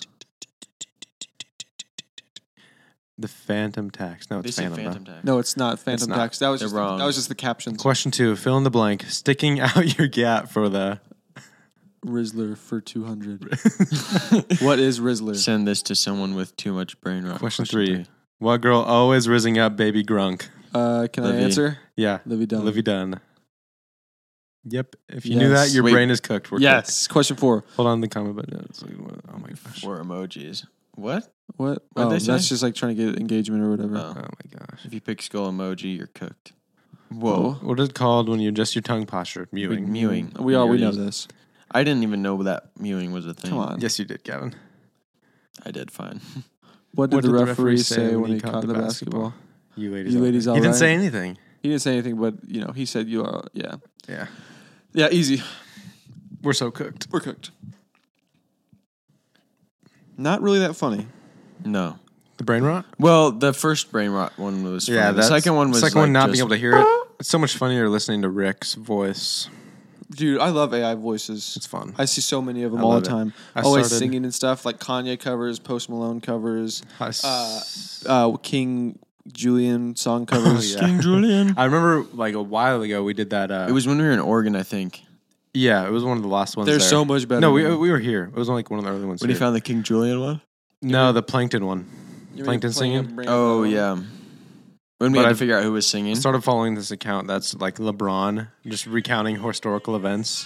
Speaker 1: The phantom tax. No,
Speaker 2: They
Speaker 1: it's
Speaker 2: say
Speaker 1: phantom.
Speaker 2: phantom
Speaker 1: bro.
Speaker 2: tax.
Speaker 3: No, it's not phantom
Speaker 1: not.
Speaker 3: tax. That was
Speaker 2: They're
Speaker 3: just
Speaker 2: wrong.
Speaker 3: that was just the captions.
Speaker 1: Question 2. Fill in the blank. Sticking out your gap for the...
Speaker 3: Rizzler for 200. What is Rizzler?
Speaker 2: Send this to someone with too much brain rot.
Speaker 1: Question 3. What girl always rizzing up baby grunk?
Speaker 3: Can I
Speaker 2: Livy.
Speaker 3: answer?
Speaker 1: Yeah.
Speaker 3: Livy Dunn.
Speaker 1: Livy Dunn. Yep. If you knew
Speaker 3: Yes.
Speaker 1: that, your
Speaker 2: Wait.
Speaker 1: brain is cooked. We're
Speaker 3: Yes. Question 4.
Speaker 1: cooked. Hold on the comment button. It's like, oh my gosh.
Speaker 2: 4 emojis. What?
Speaker 3: What?
Speaker 2: What'd they
Speaker 3: That's
Speaker 2: say?
Speaker 3: just like trying to get engagement or whatever.
Speaker 2: Oh.
Speaker 1: Oh my gosh.
Speaker 2: If you pick skull emoji, you're cooked.
Speaker 3: Whoa.
Speaker 1: What is it called when you adjust your tongue posture? Mewing.
Speaker 2: Mewing.
Speaker 3: We know
Speaker 2: Mewing.
Speaker 3: this.
Speaker 2: I didn't even know that mewing was a thing.
Speaker 3: Come on.
Speaker 1: Yes, you did, Gavin.
Speaker 2: I did fine.
Speaker 3: What did the referee say when he caught the basketball?
Speaker 1: You ladies.
Speaker 3: You
Speaker 1: all
Speaker 3: ladies
Speaker 1: right.
Speaker 3: all
Speaker 1: He didn't
Speaker 3: right?
Speaker 1: say anything.
Speaker 3: He didn't say anything, but he said you are. Yeah.
Speaker 1: Yeah.
Speaker 3: Yeah. Easy.
Speaker 1: We're so cooked.
Speaker 3: We're cooked. Not really that funny.
Speaker 2: No.
Speaker 1: The brain rot.
Speaker 2: Well, the first brain rot one was funny.
Speaker 1: Yeah,
Speaker 2: the second one was
Speaker 1: second one
Speaker 2: like
Speaker 1: not
Speaker 2: just,
Speaker 1: being able to hear it. It's so much funnier listening to Rick's voice.
Speaker 3: Dude, I love AI voices.
Speaker 1: It's fun.
Speaker 3: I see so many of them
Speaker 1: I
Speaker 3: all the
Speaker 1: love it.
Speaker 3: time.
Speaker 1: I
Speaker 3: Always
Speaker 1: started-
Speaker 3: singing and stuff, like Kanye covers, Post Malone covers,
Speaker 1: I
Speaker 3: King Julian song covers.
Speaker 1: yeah.
Speaker 2: King Julian.
Speaker 1: I remember like a while ago we did that.
Speaker 2: It was when we were in Oregon, I think.
Speaker 1: Yeah, it was one of the last ones.
Speaker 3: They're
Speaker 1: there.
Speaker 3: so much better
Speaker 1: No, we
Speaker 3: now.
Speaker 1: were here. It was like one of the early ones.
Speaker 2: When you
Speaker 1: here.
Speaker 2: found the King Julian one?
Speaker 1: No, the Plankton one.
Speaker 3: You
Speaker 1: Plankton
Speaker 3: playing
Speaker 1: singing?
Speaker 3: a brand
Speaker 2: Oh,
Speaker 3: new
Speaker 2: yeah. When we
Speaker 1: But
Speaker 2: had to
Speaker 1: I've-
Speaker 2: figure out who was singing.
Speaker 1: I started following this account that's like LeBron, just recounting historical events.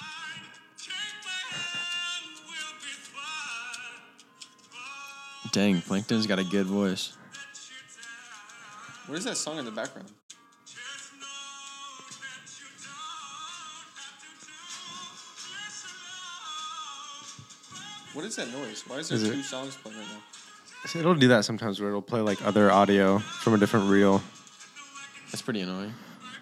Speaker 2: Dang, Plankton's got a good voice.
Speaker 3: What is that song in the background? What is that noise? Why is there
Speaker 1: Is it-
Speaker 3: two songs playing right now?
Speaker 1: So it'll do that sometimes where it'll play like other audio from a different reel.
Speaker 2: That's pretty annoying.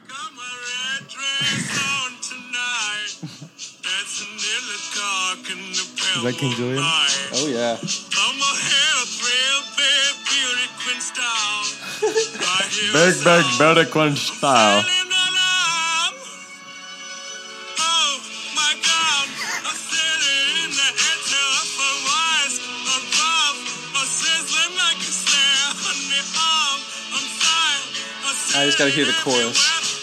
Speaker 1: Is that King Julian?
Speaker 3: Oh yeah.
Speaker 2: Big better Quinn style.
Speaker 3: I just gotta hear the chorus.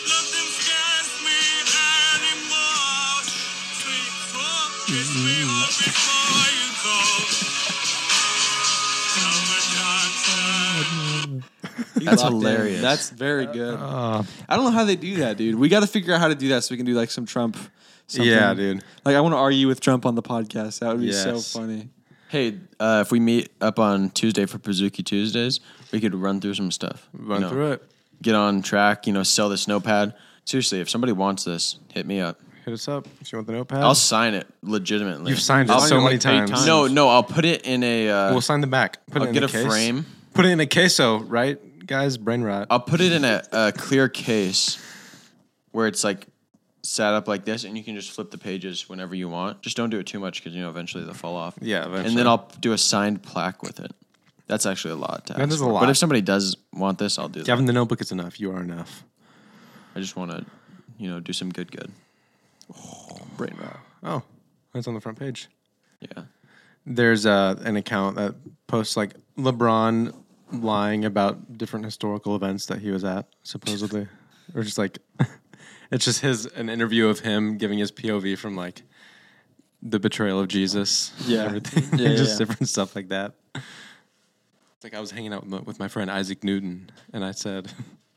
Speaker 2: That's
Speaker 3: Locked in.
Speaker 2: hilarious.
Speaker 3: That's very good. I don't know how they do that, dude. We got to figure out how to do that so we can do like some Trump. Something.
Speaker 1: Yeah, dude.
Speaker 3: Like I want to argue with Trump on the podcast. That would be so
Speaker 1: Yes.
Speaker 3: funny.
Speaker 2: Hey, if we meet up on Tuesday for Pazuki Tuesdays, we could run through some stuff.
Speaker 1: Run through it.
Speaker 2: Get on track, sell this notepad. Seriously, if somebody wants this, hit me up.
Speaker 1: Hit us up if you want the notepad.
Speaker 2: I'll sign it legitimately.
Speaker 1: You've signed it
Speaker 3: I'll
Speaker 1: so
Speaker 3: sign it
Speaker 1: many
Speaker 3: like 8
Speaker 1: times.
Speaker 3: times.
Speaker 2: No, I'll put it in a.
Speaker 1: We'll sign the back. Put
Speaker 2: I'll
Speaker 1: it in
Speaker 2: get a
Speaker 1: case.
Speaker 2: frame.
Speaker 1: Put it in a queso, right, guys? Brain rot.
Speaker 2: I'll put it in a clear case where it's like set up like this, and you can just flip the pages whenever you want. Just don't do it too much because eventually they'll fall off.
Speaker 1: Yeah, eventually.
Speaker 2: And then I'll do a signed plaque with it. That's actually a lot. To
Speaker 1: That
Speaker 2: ask
Speaker 1: is a
Speaker 2: for.
Speaker 1: lot.
Speaker 2: But if somebody does want this, I'll do that.
Speaker 1: Having the notebook is enough. You are enough.
Speaker 2: I just want to, do some good.
Speaker 1: Brain rot. Oh, that's on the front page.
Speaker 2: Yeah.
Speaker 1: There's an account that posts like LeBron lying about different historical events that he was at, supposedly, or just like it's just an interview of him giving his POV from like the betrayal of Jesus,
Speaker 3: Yeah.
Speaker 1: everything,
Speaker 3: Yeah,
Speaker 1: just
Speaker 3: yeah.
Speaker 1: different stuff like that. It's like I was hanging out with my friend Isaac Newton, and I said,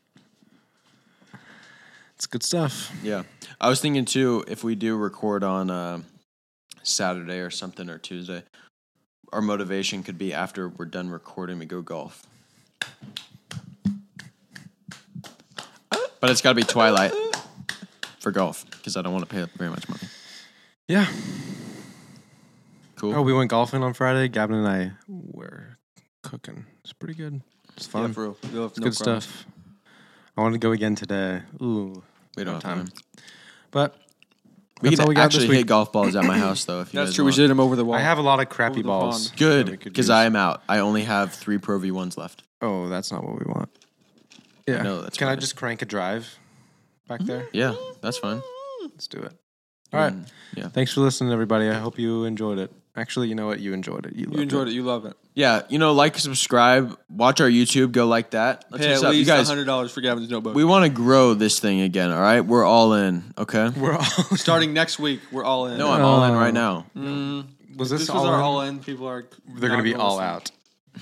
Speaker 1: "It's good stuff."
Speaker 2: Yeah. I was thinking too, if we do record on Saturday or something or Tuesday, our motivation could be after we're done recording, we go golf. But it's got to be twilight for golf because I don't want to pay very much money.
Speaker 1: Yeah.
Speaker 2: Cool.
Speaker 1: Oh, we went golfing on Friday. Gavin and I were cooking. It's pretty good. It's fun.
Speaker 3: Yeah, for real. You'll have
Speaker 1: It's
Speaker 3: no
Speaker 1: good
Speaker 3: problems.
Speaker 1: stuff. I want to go again today. Ooh,
Speaker 2: we don't
Speaker 1: no
Speaker 2: have time.
Speaker 1: But
Speaker 2: We
Speaker 1: that's
Speaker 2: could
Speaker 1: all we got
Speaker 2: actually
Speaker 1: this week.
Speaker 2: hit golf balls at my house though. If you
Speaker 3: That's
Speaker 2: guys
Speaker 3: true. We
Speaker 2: want.
Speaker 3: should hit him over the wall.
Speaker 1: I have a lot of crappy
Speaker 3: Over the
Speaker 1: balls.
Speaker 3: pond.
Speaker 1: that we
Speaker 2: Good
Speaker 1: could
Speaker 2: because
Speaker 1: use.
Speaker 2: I am out. I only have 3 Pro V1s left.
Speaker 1: Oh, that's not what we want. Yeah.
Speaker 2: know, that's
Speaker 1: Can
Speaker 2: what
Speaker 1: I
Speaker 2: it is.
Speaker 1: just crank a drive back there?
Speaker 2: Yeah, that's fine.
Speaker 1: Let's do it. All right.
Speaker 2: Yeah.
Speaker 1: Thanks for listening, everybody. I hope you enjoyed it. Actually, you know what? You enjoyed it.
Speaker 3: You enjoyed it. You love it.
Speaker 2: Yeah, like, subscribe, watch our YouTube, go like that. Let's
Speaker 3: Pay
Speaker 2: hit
Speaker 3: at
Speaker 2: us up. You
Speaker 3: least
Speaker 2: guys,
Speaker 3: $100 for Gavin's notebook.
Speaker 2: we want to grow this thing again, all right? We're all in, okay?
Speaker 1: We're all
Speaker 3: Starting next week, we're all in.
Speaker 2: No, I'm all in right now.
Speaker 1: Was
Speaker 3: This
Speaker 1: this
Speaker 3: was
Speaker 1: all
Speaker 3: our
Speaker 1: in?
Speaker 3: all in. People are.
Speaker 1: They're going to be all out.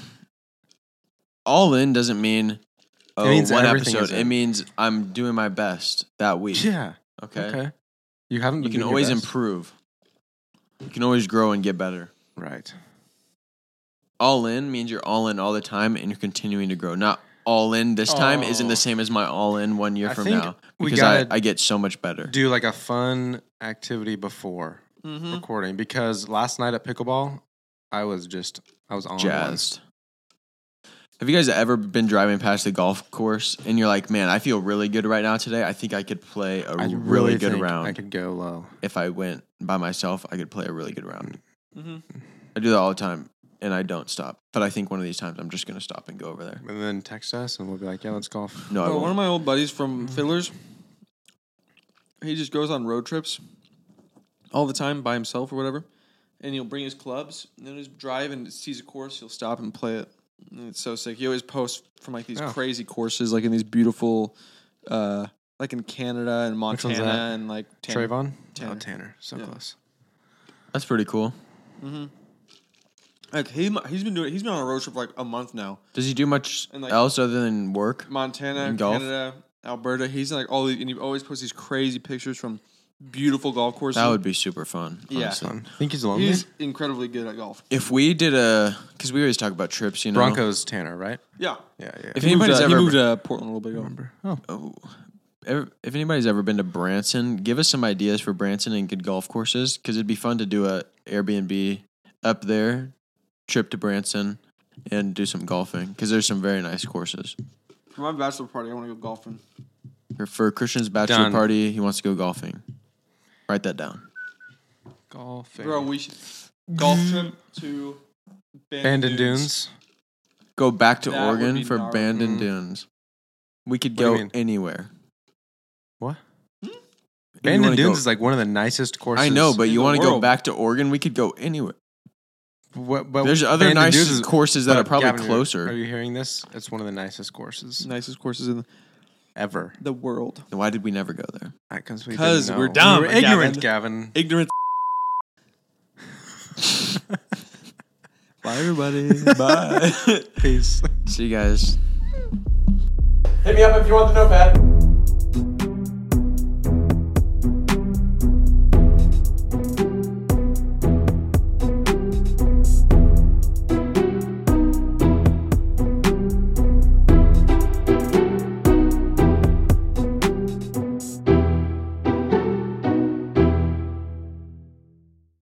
Speaker 2: All in doesn't mean
Speaker 1: means
Speaker 2: one
Speaker 1: everything
Speaker 2: episode.
Speaker 1: is
Speaker 2: It
Speaker 1: in.
Speaker 2: means I'm doing my best that week.
Speaker 1: Yeah.
Speaker 2: Okay?
Speaker 1: Okay. You haven't.
Speaker 2: You
Speaker 1: been
Speaker 2: can
Speaker 1: doing your
Speaker 2: always
Speaker 1: best.
Speaker 2: improve. You can always grow and get better.
Speaker 1: Right.
Speaker 2: All in means you're all in all the time and you're continuing to grow. Not all in this time isn't
Speaker 1: Oh.
Speaker 2: the same as my all in 1 year
Speaker 1: I
Speaker 2: from
Speaker 1: think
Speaker 2: now.
Speaker 1: we
Speaker 2: Because
Speaker 1: gotta
Speaker 2: I get so much better.
Speaker 1: Do like a fun activity before recording because last night at pickleball, I was on
Speaker 2: Jazzed. Have you guys ever been driving past the golf course and you're like, man, I feel really good right now today. I think I could play a
Speaker 1: I
Speaker 2: really good
Speaker 1: think
Speaker 2: round.
Speaker 1: I could go low.
Speaker 2: If I went by myself, I could play a really good round. I do that all the time. and I don't stop. But I think one of these times I'm just going to stop and go over there.
Speaker 1: And then text us, and we'll be like, yeah, let's golf.
Speaker 2: No, I
Speaker 3: Bro, one of
Speaker 2: won't.
Speaker 3: my old buddies from Fiddlers, he just goes on road trips all the time by himself or whatever, and he'll bring his clubs, and then he'll just drive and sees a course, he'll stop and play it. And it's so sick. He always posts from like these
Speaker 1: Oh.
Speaker 3: crazy courses, like in these beautiful, like in Canada and
Speaker 1: Which one's
Speaker 3: Montana
Speaker 1: that?
Speaker 3: and like Tanner.
Speaker 1: Trayvon?
Speaker 3: Tanner.
Speaker 1: Oh, Tanner. So
Speaker 3: Yeah.
Speaker 1: close.
Speaker 2: That's pretty cool.
Speaker 3: Like he's been on a road trip for like a month now.
Speaker 2: Does he do much
Speaker 3: And, like-
Speaker 2: else other than work?
Speaker 3: Montana,
Speaker 2: And golf?
Speaker 3: Canada, Alberta. He's like all these, and he always posts these crazy pictures from beautiful golf courses.
Speaker 2: That would be super fun.
Speaker 3: Yeah.
Speaker 2: honestly.
Speaker 1: Fun. Think he's lonely?
Speaker 3: He's incredibly good at golf.
Speaker 2: If we did because we always talk about trips, you know.
Speaker 1: Broncos Tanner, right?
Speaker 3: Yeah.
Speaker 1: Yeah, yeah.
Speaker 2: If
Speaker 3: He moved,
Speaker 2: anybody's
Speaker 3: he
Speaker 2: ever
Speaker 3: moved to Portland a little bit ago.
Speaker 1: remember. Oh,
Speaker 2: if anybody's ever been to Branson, give us some ideas for Branson and good golf courses because it'd be fun to do a Airbnb up there, trip to Branson, and do some golfing because there's some very nice courses.
Speaker 3: For my bachelor party, I want to go golfing.
Speaker 2: For Christian's bachelor
Speaker 1: Done.
Speaker 2: party, he wants to go golfing. Write that down.
Speaker 1: golfing.
Speaker 3: Bro, we should golf trip to
Speaker 1: Bandon Dunes.
Speaker 2: Go back to
Speaker 3: That would
Speaker 2: Oregon
Speaker 3: be
Speaker 2: for
Speaker 3: gnarly.
Speaker 2: Bandon Dunes. We could
Speaker 1: What do you
Speaker 2: go
Speaker 1: mean?
Speaker 2: anywhere.
Speaker 1: What?
Speaker 2: You
Speaker 1: Bandon
Speaker 2: wanna
Speaker 1: Dunes
Speaker 2: go-
Speaker 1: is like one of the nicest courses.
Speaker 2: I know, but
Speaker 3: in
Speaker 2: you
Speaker 3: the
Speaker 2: want to go
Speaker 3: world.
Speaker 2: back to Oregon? We could go anywhere.
Speaker 1: But
Speaker 2: There's other
Speaker 1: Bandon
Speaker 2: nice
Speaker 1: Dunes is-
Speaker 2: courses that
Speaker 1: but
Speaker 2: are probably
Speaker 1: Gavin,
Speaker 2: closer.
Speaker 1: Are you hearing this? It's one of the nicest courses
Speaker 3: nicest courses in
Speaker 1: ever.
Speaker 3: the world.
Speaker 2: Why did we never go there?
Speaker 1: Because
Speaker 3: 'Cause we're dumb,
Speaker 1: We were ignorant, Gavin.
Speaker 3: Ignorant. Bye, everybody.
Speaker 2: Bye.
Speaker 1: Peace.
Speaker 2: See you guys.
Speaker 5: Hit me up if you want the notepad.